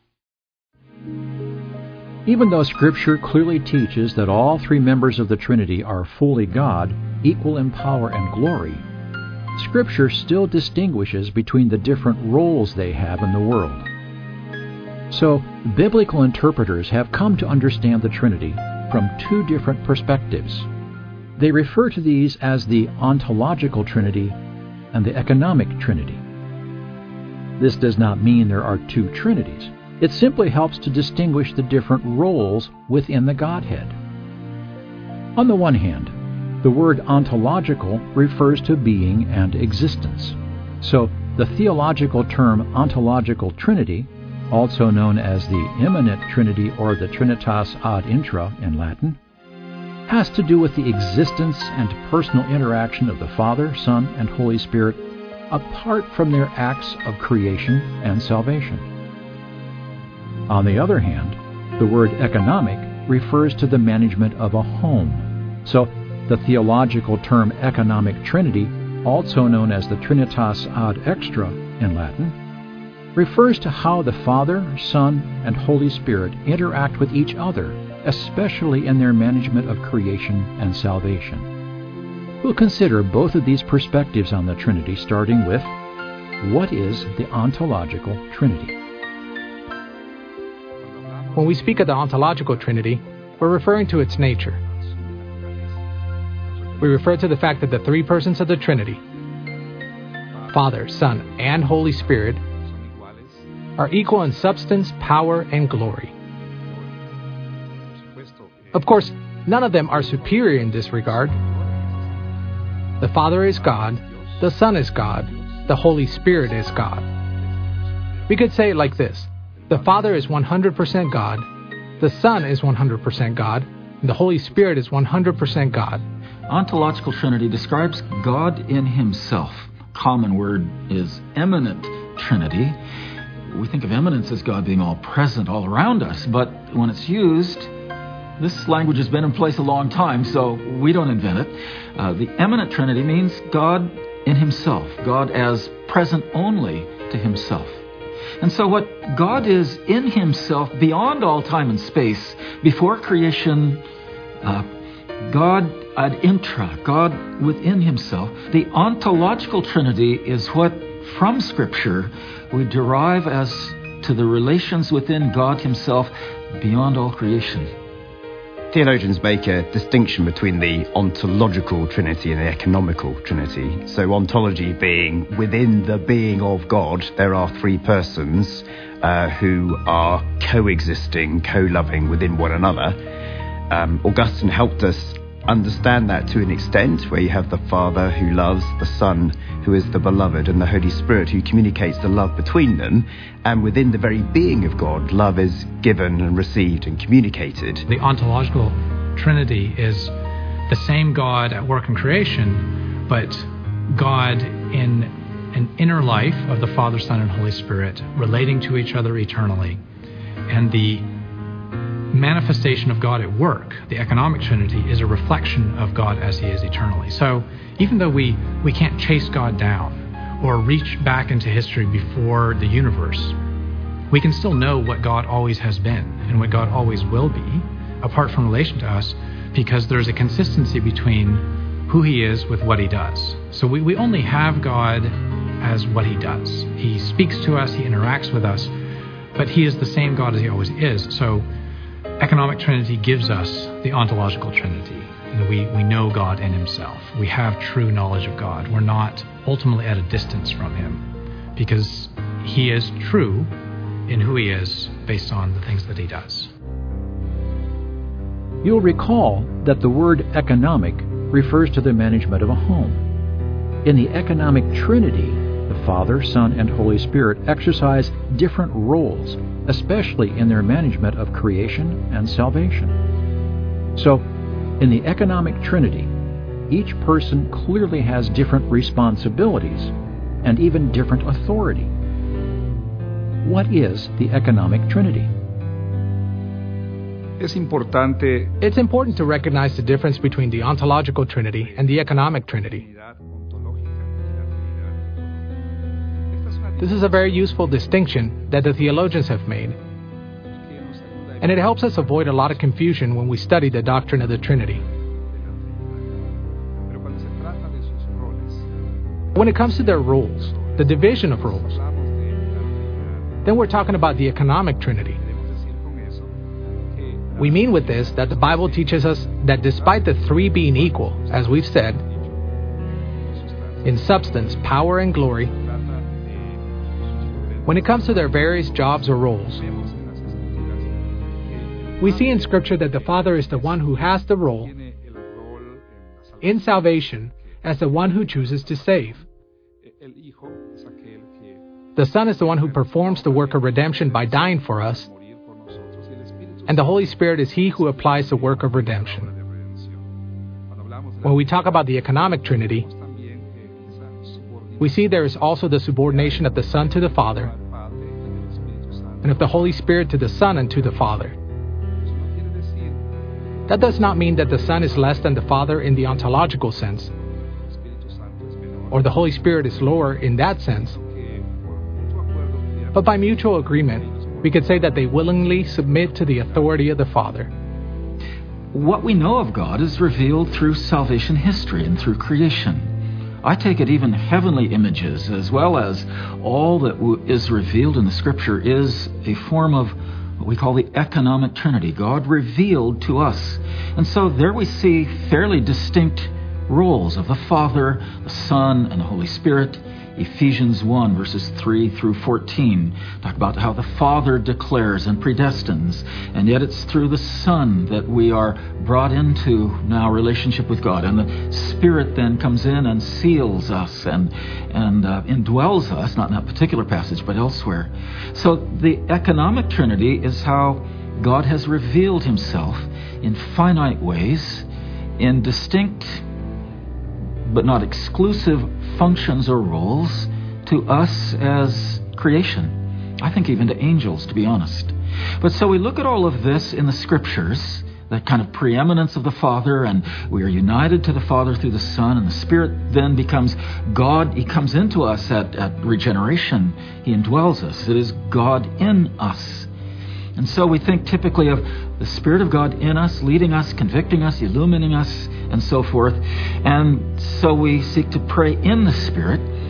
B: Even though Scripture clearly teaches that all three members of the Trinity are fully God, equal in power and glory, Scripture still distinguishes between the different roles they have in the world. So, biblical interpreters have come to understand the Trinity from two different perspectives. They refer to these as the ontological Trinity and the economic Trinity. This does not mean there are two Trinities. It simply helps to distinguish the different roles within the Godhead. On the one hand, the word ontological refers to being and existence. So, the theological term ontological Trinity, also known as the immanent Trinity or the Trinitas ad intra in Latin, has to do with the existence and personal interaction of the Father, Son, and Holy Spirit apart from their acts of creation and salvation. On the other hand, the word economic refers to the management of a home. So, the theological term economic Trinity, also known as the Trinitas ad extra in Latin, refers to how the Father, Son, and Holy Spirit interact with each other, especially in their management of creation and salvation. We'll consider both of these perspectives on the Trinity, starting with, what is the ontological Trinity?
Q: When we speak of the ontological Trinity, we're referring to its nature. We refer to the fact that the three persons of the Trinity, Father, Son, and Holy Spirit, are equal in substance, power, and glory. Of course, none of them are superior in this regard. The Father is God, the Son is God, the Holy Spirit is God. We could say it like this: the Father is 100% God, the Son is 100% God, and the Holy Spirit is 100% God.
R: Ontological Trinity describes God in Himself. Common word is immanent Trinity. We think of immanence as God being all present all around us, but when it's used, this language has been in place a long time, so we don't invent it. The immanent Trinity means God in Himself, God as present only to Himself. And so what God is in Himself beyond all time and space, before creation, God ad intra, God within Himself. The ontological Trinity is what from Scripture, we derive as to the relations within God Himself beyond all creation.
S: Theologians make a distinction between the ontological Trinity and the economical Trinity. So ontology being within the being of God, there are three persons who are coexisting, co-loving within one another. Augustine helped us understand that to an extent, where you have the Father who loves, the Son who is the beloved, and the Holy Spirit who communicates the love between them. And within the very being of God, love is given and received and communicated.
Q: The ontological Trinity is the same God at work in creation, but God in an inner life of the Father, Son, and Holy Spirit relating to each other eternally. And the manifestation of God at work, the economic Trinity, is a reflection of God as He is eternally. So even though we can't chase God down or reach back into history before the universe, we can still know what God always has been and what God always will be, apart from relation to us, because there's a consistency between who He is with what He does. So we only have God as what He does. He speaks to us, He interacts with us, but He is the same God as He always is. So economic Trinity gives us the ontological Trinity. We know God in Himself. We have true knowledge of God. We're not ultimately at a distance from Him, because He is true in who He is based on the things that He does.
B: You'll recall that the word economic refers to the management of a home. In the economic Trinity, the Father, Son, and Holy Spirit exercise different roles, especially in their management of creation and salvation. So, in the economic Trinity, each person clearly has different responsibilities and even different authority. What is the economic Trinity?
Q: It's important to recognize the difference between the ontological Trinity and the economic Trinity. This is a very useful distinction that the theologians have made, and it helps us avoid a lot of confusion when we study the doctrine of the Trinity. When it comes to their roles, the division of roles, then we're talking about the economic Trinity. We mean with this that the Bible teaches us that despite the three being equal, as we've said, in substance, power, and glory, when it comes to their various jobs or roles, we see in Scripture that the Father is the one who has the role in salvation as the one who chooses to save. The Son is the one who performs the work of redemption by dying for us, and the Holy Spirit is He who applies the work of redemption. When we talk about the economic Trinity, we see there is also the subordination of the Son to the Father, and of the Holy Spirit to the Son and to the Father. That does not mean that the Son is less than the Father in the ontological sense, or the Holy Spirit is lower in that sense. But by mutual agreement, we could say that they willingly submit to the authority of the Father.
R: What we know of God is revealed through salvation history and through creation. I take it even heavenly images, as well as all that is revealed in the Scripture, is a form of what we call the economic Trinity, God revealed to us. And so there we see fairly distinct roles of the Father, the Son, and the Holy Spirit. Ephesians 1, verses 3 through 14 talk about how the Father declares and predestines, and yet it's through the Son that we are brought into now relationship with God, and the Spirit then comes in and seals us and indwells us, not in that particular passage, but elsewhere. So the economic Trinity is how God has revealed Himself in finite ways, in distinct but not exclusive functions or roles to us as creation. I think even to angels, to be honest. But so we look at all of this in the Scriptures, that kind of preeminence of the Father, and we are united to the Father through the Son, and the Spirit then becomes God. He comes into us at regeneration. He indwells us. It is God in us. And so we think typically of the Spirit of God in us, leading us, convicting us, illuminating us, and so forth. And so we seek to pray in the Spirit.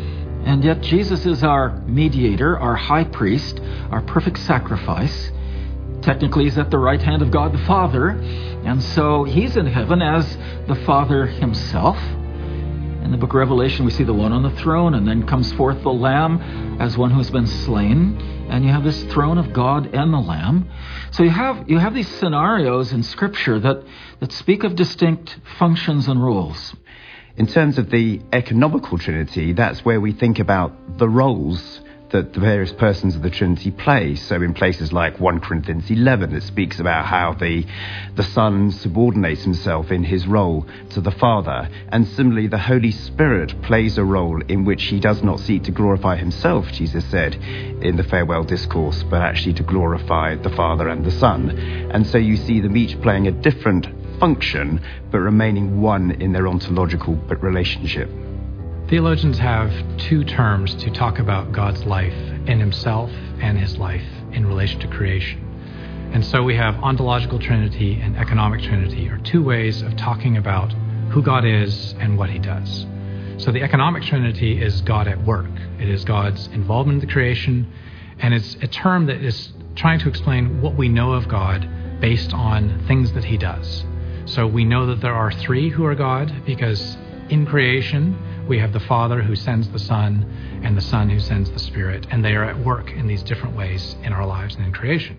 R: And yet Jesus is our mediator, our high priest, our perfect sacrifice. Technically, he's at the right hand of God the Father, and so he's in heaven as the Father himself. In the book of Revelation, we see the one on the throne, and then comes forth the Lamb as one who has been slain, and you have this throne of God and the Lamb. So you have these scenarios in Scripture that speak of distinct functions and roles.
S: In terms of the economical Trinity, that's where we think about the roles that the various persons of the Trinity play. So in places like 1 Corinthians 11, it speaks about how the Son subordinates himself in his role to the Father. And similarly, the Holy Spirit plays a role in which he does not seek to glorify himself, Jesus said in the farewell discourse, but actually to glorify the Father and the Son. And so you see them each playing a different function, but remaining one in their ontological relationship.
P: Theologians have two terms to talk about God's life in himself and his life in relation to creation. And so we have ontological Trinity and economic Trinity, are two ways of talking about who God is and what he does. So the economic Trinity is God at work. It is God's involvement in the creation, and it's a term that is trying to explain what we know of God based on things that he does. So we know that there are three who are God because in creation, we have the Father who sends the Son and the Son who sends the Spirit, and they are at work in these different ways in our lives and in creation.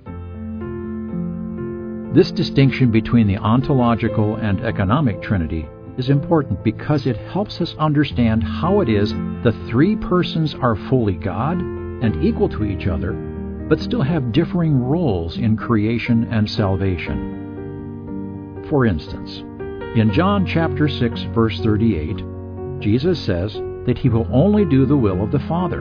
B: This distinction between the ontological and economic Trinity is important because it helps us understand how it is the three persons are fully God and equal to each other, but still have differing roles in creation and salvation. For instance, in John chapter 6, verse 38, Jesus says that he will only do the will of the Father.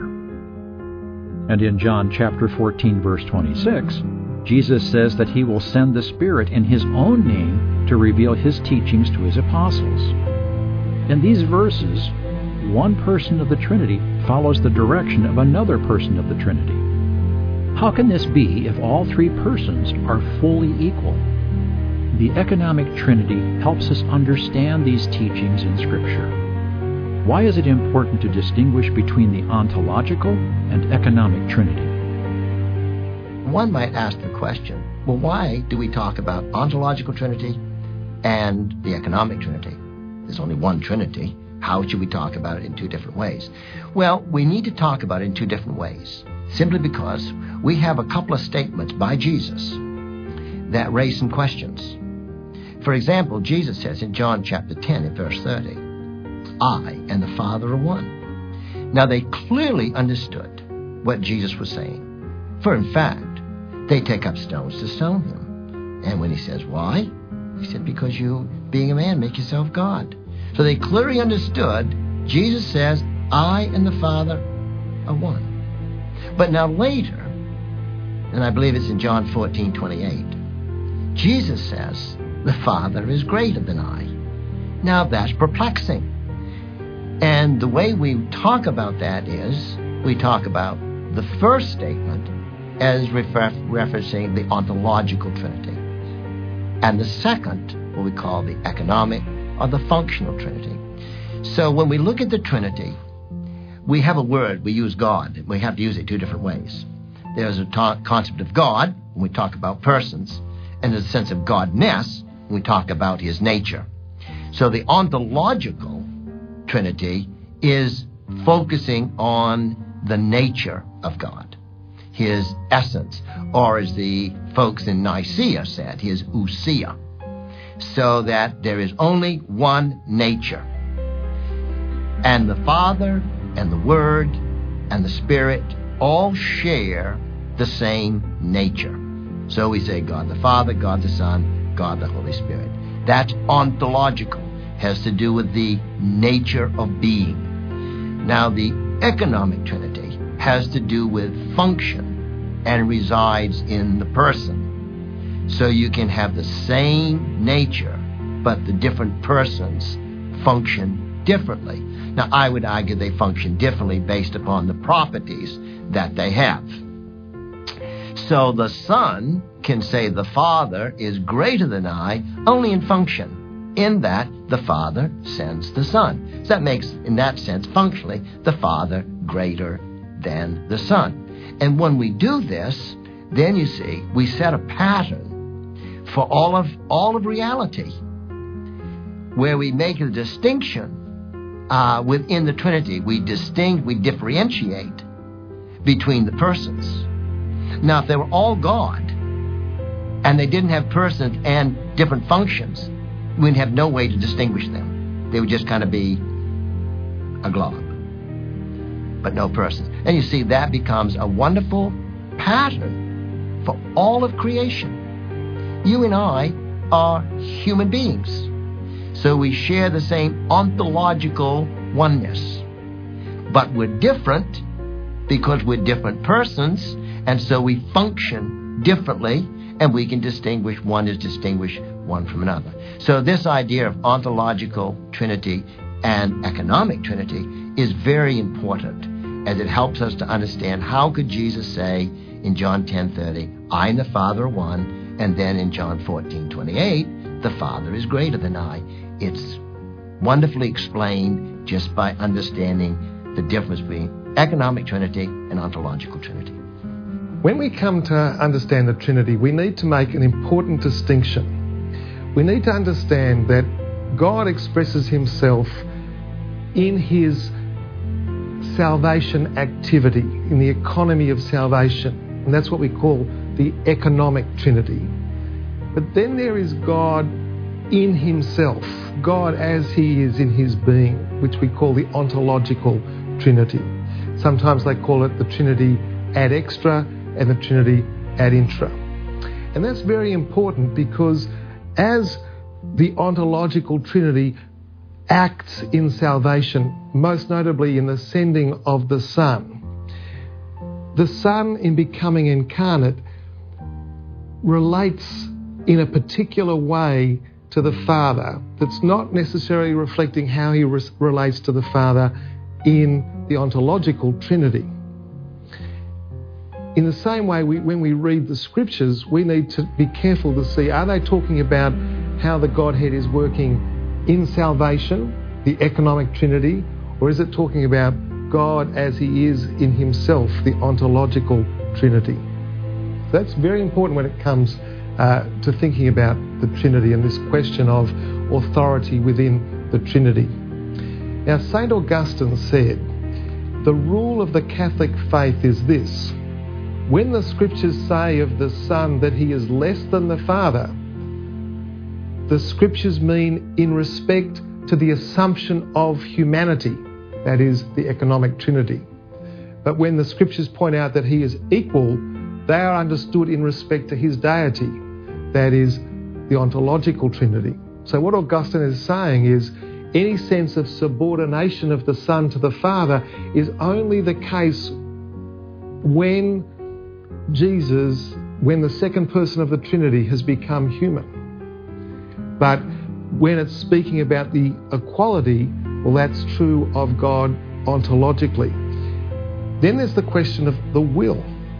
B: And in John chapter 14, verse 26, Jesus says that he will send the Spirit in his own name to reveal his teachings to his apostles. In these verses, one person of the Trinity follows the direction of another person of the Trinity. How can this be if all three persons are fully equal? The economic Trinity helps us understand these teachings in Scripture. Why is it important to distinguish between the ontological and economic Trinity?
T: One might ask the question, well, why do we talk about ontological Trinity and the economic Trinity? There's only one Trinity. How should we talk about it in two different ways? Well, we need to talk about it in two different ways, simply because we have a couple of statements by Jesus that raise some questions. For example, Jesus says in John chapter 10 and verse 30, I and the Father are one. Now they clearly understood what Jesus was saying. For in fact, they take up stones to stone him. And when he says, why? He said, because you, being a man, make yourself God. So they clearly understood Jesus says, I and the Father are one. But now later, and I believe it's in John 14:28, Jesus says, the Father is greater than I. Now that's perplexing. And the way we talk about that is, we talk about the first statement as referencing the ontological Trinity, and the second, what we call the economic or the functional Trinity. So when we look at the Trinity, we have a word, we use God. We have to use it two different ways. There's a concept of God when we talk about persons, and there's a sense of godness when we talk about his nature. So the ontological Trinity is focusing on the nature of God, his essence, or as the folks in Nicaea said, his ousia, so that there is only one nature. And the Father and the Word and the Spirit all share the same nature. So we say God the Father, God the Son, God the Holy Spirit. That's ontological, has to do with the nature of being. Now the economic Trinity has to do with function and resides in the person. So you can have the same nature, but the different persons function differently. Now I would argue they function differently based upon the properties that they have. So the Son can say the Father is greater than I only in function. in that the Father sends the Son. So that makes, in that sense, functionally, the Father greater than the Son. And when we do this, then you see, we set a pattern for all of reality, where we make a distinction within the Trinity. We differentiate between the persons. Now, if they were all God, and they didn't have persons and different functions, we'd have no way to distinguish them. They would just kind of be a glob, but no persons. And you see, that becomes a wonderful pattern for all of creation. You and I are human beings, so we share the same ontological oneness. But we're different because we're different persons, and so we function differently, and we can distinguish one from another. So this idea of ontological Trinity and economic Trinity is very important, as it helps us to understand how could Jesus say in John 10:30, I and the Father are one, and then in John 14:28, the Father is greater than I. It's wonderfully explained just by understanding the difference between economic Trinity and ontological Trinity.
M: When we come to understand the Trinity, we need to make an important distinction. We need to understand that God expresses himself in his salvation activity, in the economy of salvation. And that's what we call the economic Trinity. But then there is God in himself, God as he is in his being, which we call the ontological Trinity. Sometimes they call it the Trinity ad extra and the Trinity ad intra. And that's very important, because as the ontological Trinity acts in salvation, most notably in the sending of the Son in becoming incarnate relates in a particular way to the Father that's not necessarily reflecting how he relates to the Father in the ontological Trinity. In the same way, when we read the Scriptures, we need to be careful to see, are they talking about how the Godhead is working in salvation, the economic Trinity, or is it talking about God as he is in himself, the ontological Trinity? That's very important when it comes to thinking about the Trinity and this question of authority within the Trinity. Now, St. Augustine said, the rule of the Catholic faith is this: when the Scriptures say of the Son that he is less than the Father, the Scriptures mean in respect to the assumption of humanity, that is, the economic Trinity. But when the Scriptures point out that he is equal, they are understood in respect to his deity, that is, the ontological Trinity. So what Augustine is saying is, any sense of subordination of the Son to the Father is only the case when the second person of the Trinity has become human. But when it's speaking about the equality, well, that's true of God ontologically. Then there's the question of the will.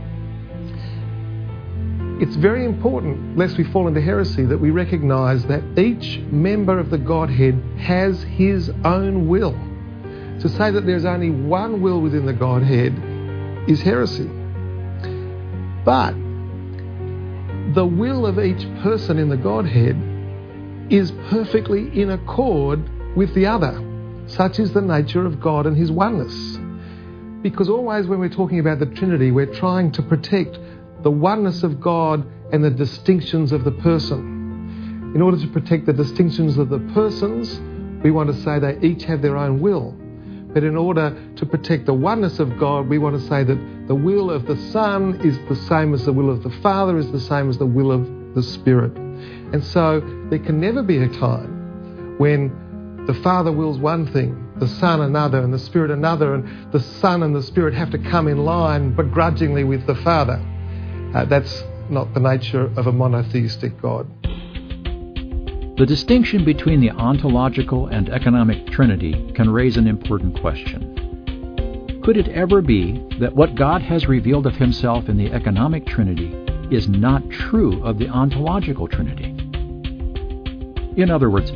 M: It's very important, lest we fall into heresy, that we recognize that each member of the Godhead has his own will. To say that there's only one will within the Godhead is heresy. But the will of each person in the Godhead is perfectly in accord with the other. Such is the nature of God and his oneness. Because always when we're talking about the Trinity, we're trying to protect the oneness of God and the distinctions of the person. In order to protect the distinctions of the persons, we want to say they each have their own will. But in order to protect the oneness of God, we want to say that the will of the Son is the same as the will of the Father, is the same as the will of the Spirit. And so there can never be a time when the Father wills one thing, the Son another, and the Spirit another, and the Son and the Spirit have to come in line begrudgingly with the Father. That's not the nature of a monotheistic God.
B: The distinction between the ontological and economic Trinity can raise an important question. Could it ever be that what God has revealed of himself in the economic Trinity is not true of the ontological Trinity? In other words,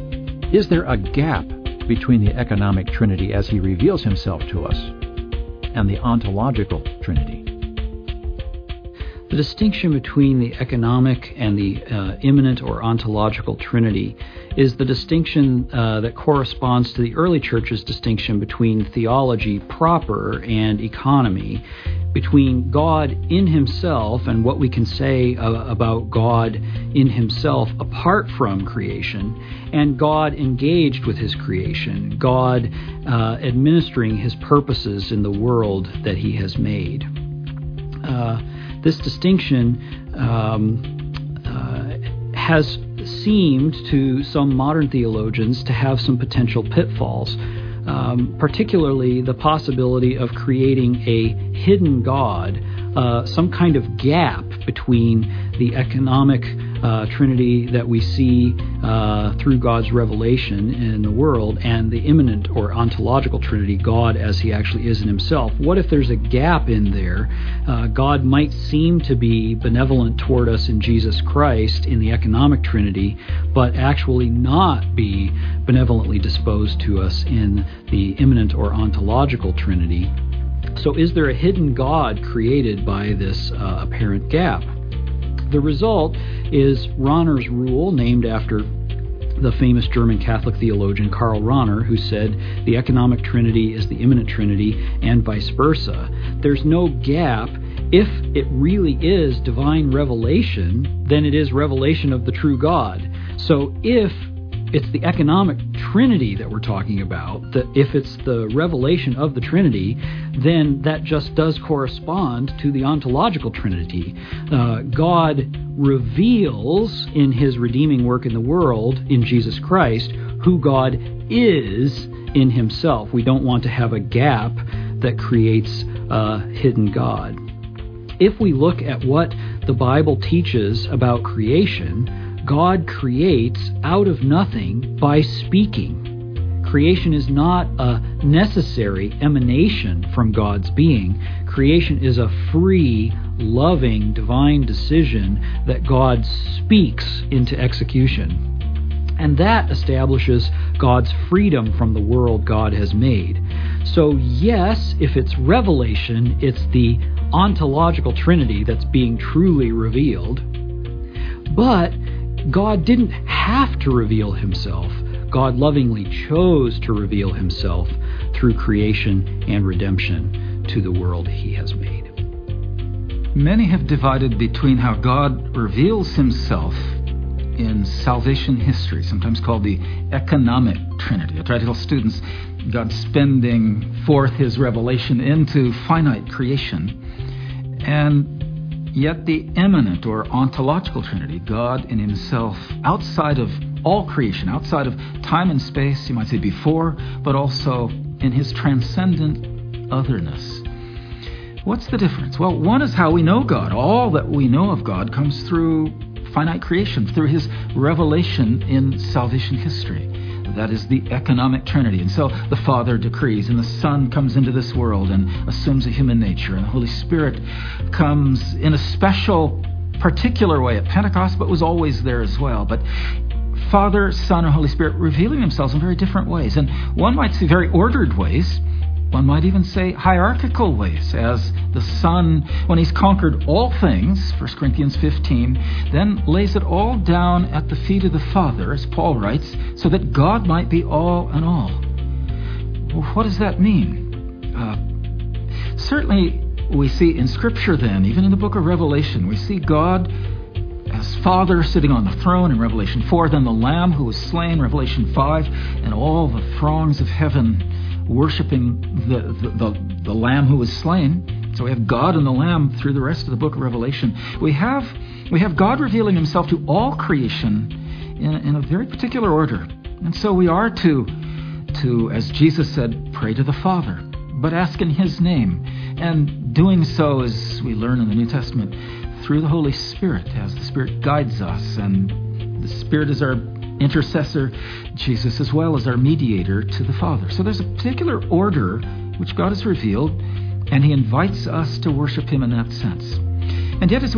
B: Is there a gap between the economic Trinity as he reveals himself to us and the ontological Trinity?
U: The distinction between the economic and the immanent or ontological Trinity is the distinction that corresponds to the early church's distinction between theology proper and economy, between God in himself and what we can say about God in himself apart from creation, and God engaged with his creation, God administering his purposes in the world that he has made. This distinction has seemed to some modern theologians to have some potential pitfalls, particularly the possibility of creating a hidden God, some kind of gap between the economic Trinity that we see through God's revelation in the world and the immanent or ontological Trinity, God as he actually is in himself. What if there's a gap in there? God might seem to be benevolent toward us in Jesus Christ in the economic Trinity, but actually not be benevolently disposed to us in the immanent or ontological Trinity. So is there a hidden God created by this apparent gap? The result is Rahner's rule, named after the famous German Catholic theologian Karl Rahner, who said the economic Trinity is the immanent Trinity and vice versa. There's no gap. If it really is divine revelation, then it is revelation of the true God. So if it's the economic Trinity that we're talking about, that if it's the revelation of the Trinity, then that just does correspond to the ontological Trinity. God reveals in his redeeming work in the world, in Jesus Christ, who God is in himself. We don't want to have a gap that creates a hidden God. If we look at what the Bible teaches about creation, God creates out of nothing by speaking. Creation is not a necessary emanation from God's being. Creation is a free, loving, divine decision that God speaks into execution. And that establishes God's freedom from the world God has made. So yes, if it's revelation, it's the ontological Trinity that's being truly revealed. But God didn't have to reveal himself. God lovingly chose to reveal himself through creation and redemption to the world he has made.
R: Many have divided between how God reveals himself in salvation history, sometimes called the economic Trinity. I try to tell students God spending forth his revelation into finite creation, and yet the immanent or ontological Trinity, God in himself, outside of all creation, outside of time and space, you might say before, but also in his transcendent otherness. What's the difference? Well, one is how we know God. All that we know of God comes through finite creation, through his revelation in salvation history. That is the economic Trinity. And so the Father decrees, and the Son comes into this world and assumes a human nature, and the Holy Spirit comes in a special, particular way at Pentecost, but was always there as well. But Father, Son, and Holy Spirit revealing themselves in very different ways. And one might say very ordered ways. One might even say hierarchical ways, as the Son, when he's conquered all things, 1 Corinthians 15, then lays it all down at the feet of the Father, as Paul writes, so that God might be all in all. Well, what does that mean? Certainly we see in Scripture then, even in the book of Revelation, we see God as Father sitting on the throne in Revelation 4, then the Lamb who was slain, Revelation 5, and all the throngs of heaven worshiping the Lamb who was slain. So we have God and the Lamb through the rest of the book of Revelation. We have God revealing himself to all creation in a very particular order. And so we are to, as Jesus said, pray to the Father, but ask in his name. And doing so, as we learn in the New Testament, through the Holy Spirit, as the Spirit guides us. And the Spirit is our intercessor, Jesus as well as our mediator to the Father. So there's a particular order which God has revealed, and he invites us to worship him in that sense. And yet as we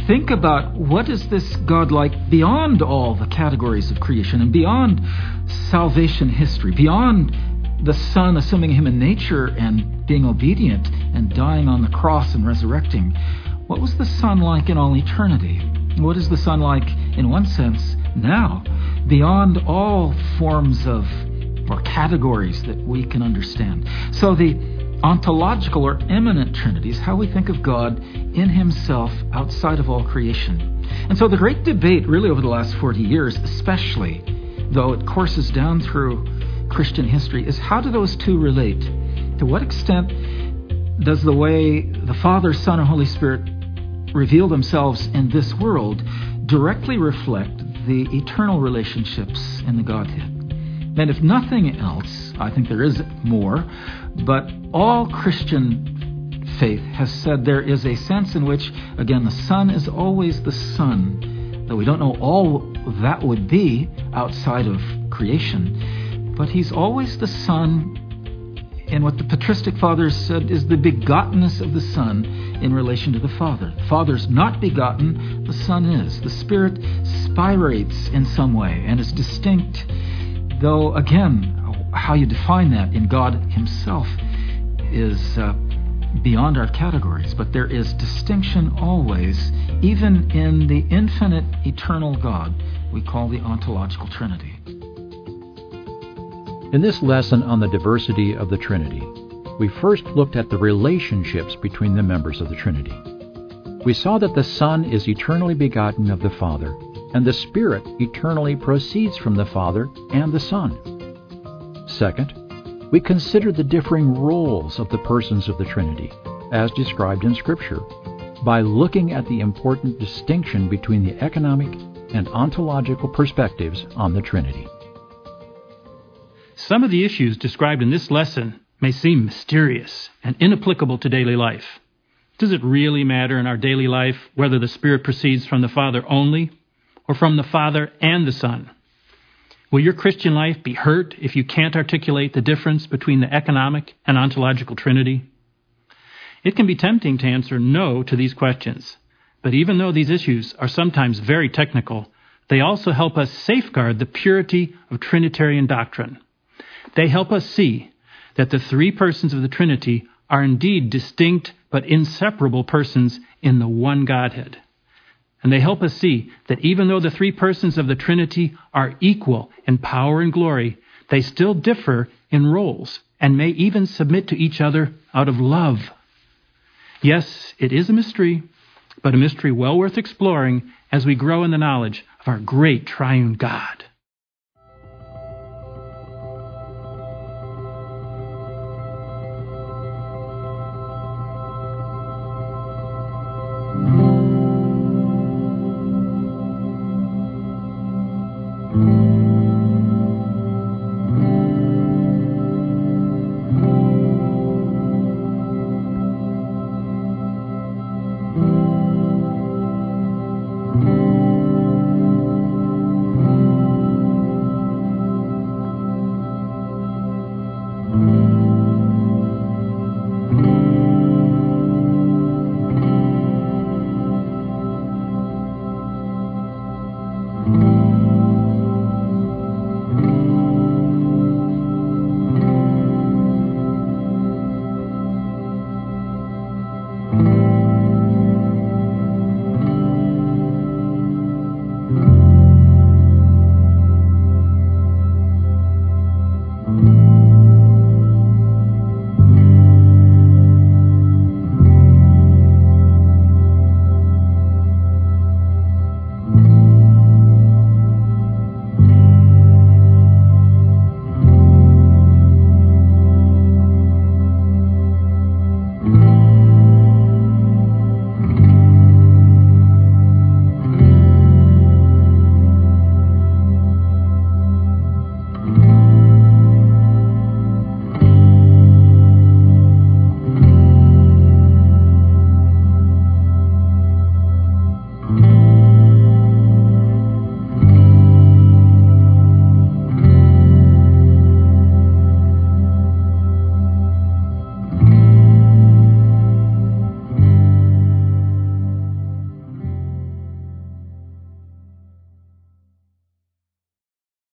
R: think about what is this God like beyond all the categories of creation and beyond salvation history, beyond the Son assuming human nature and being obedient and dying on the cross and resurrecting. What was the Son like in all eternity? What is the Son like, in one sense, now, beyond all forms of or categories that we can understand? So the ontological or immanent Trinity is how we think of God in himself outside of all creation. And so the great debate really over the last 40 years, especially, though it courses down through Christian history, is how do those two relate? To what extent does the way the Father, Son, and Holy Spirit reveal themselves in this world directly reflect the eternal relationships in the Godhead? And if nothing else, I think there is more, but all Christian faith has said there is a sense in which, again, the Son is always the Son, though we don't know all that would be outside of creation, but he's always the Son in what the patristic fathers said is the begottenness of the Son in relation to the Father. The Father's not begotten, the Son is. The Spirit spirates in some way and is distinct, though, again, how you define that in God himself is beyond our categories. But there is distinction always, even in the infinite, eternal God we call the ontological Trinity.
B: In this lesson on the diversity of the Trinity, we first looked at the relationships between the members of the Trinity. We saw that the Son is eternally begotten of the Father, and the Spirit eternally proceeds from the Father and the Son. Second, we considered the differing roles of the persons of the Trinity, as described in Scripture, by looking at the important distinction between the economic and ontological perspectives on the Trinity.
A: Some of the issues described in this lesson may seem mysterious and inapplicable to daily life. Does it really matter in our daily life whether the Spirit proceeds from the Father only or from the Father and the Son? Will your Christian life be hurt if you can't articulate the difference between the economic and ontological Trinity? It can be tempting to answer no to these questions, but even though these issues are sometimes very technical, they also help us safeguard the purity of Trinitarian doctrine. They help us see that the three persons of the Trinity are indeed distinct but inseparable persons in the one Godhead. And they help us see that even though the three persons of the Trinity are equal in power and glory, they still differ in roles and may even submit to each other out of love. Yes, it is a mystery, but a mystery well worth exploring as we grow in the knowledge of our great triune God.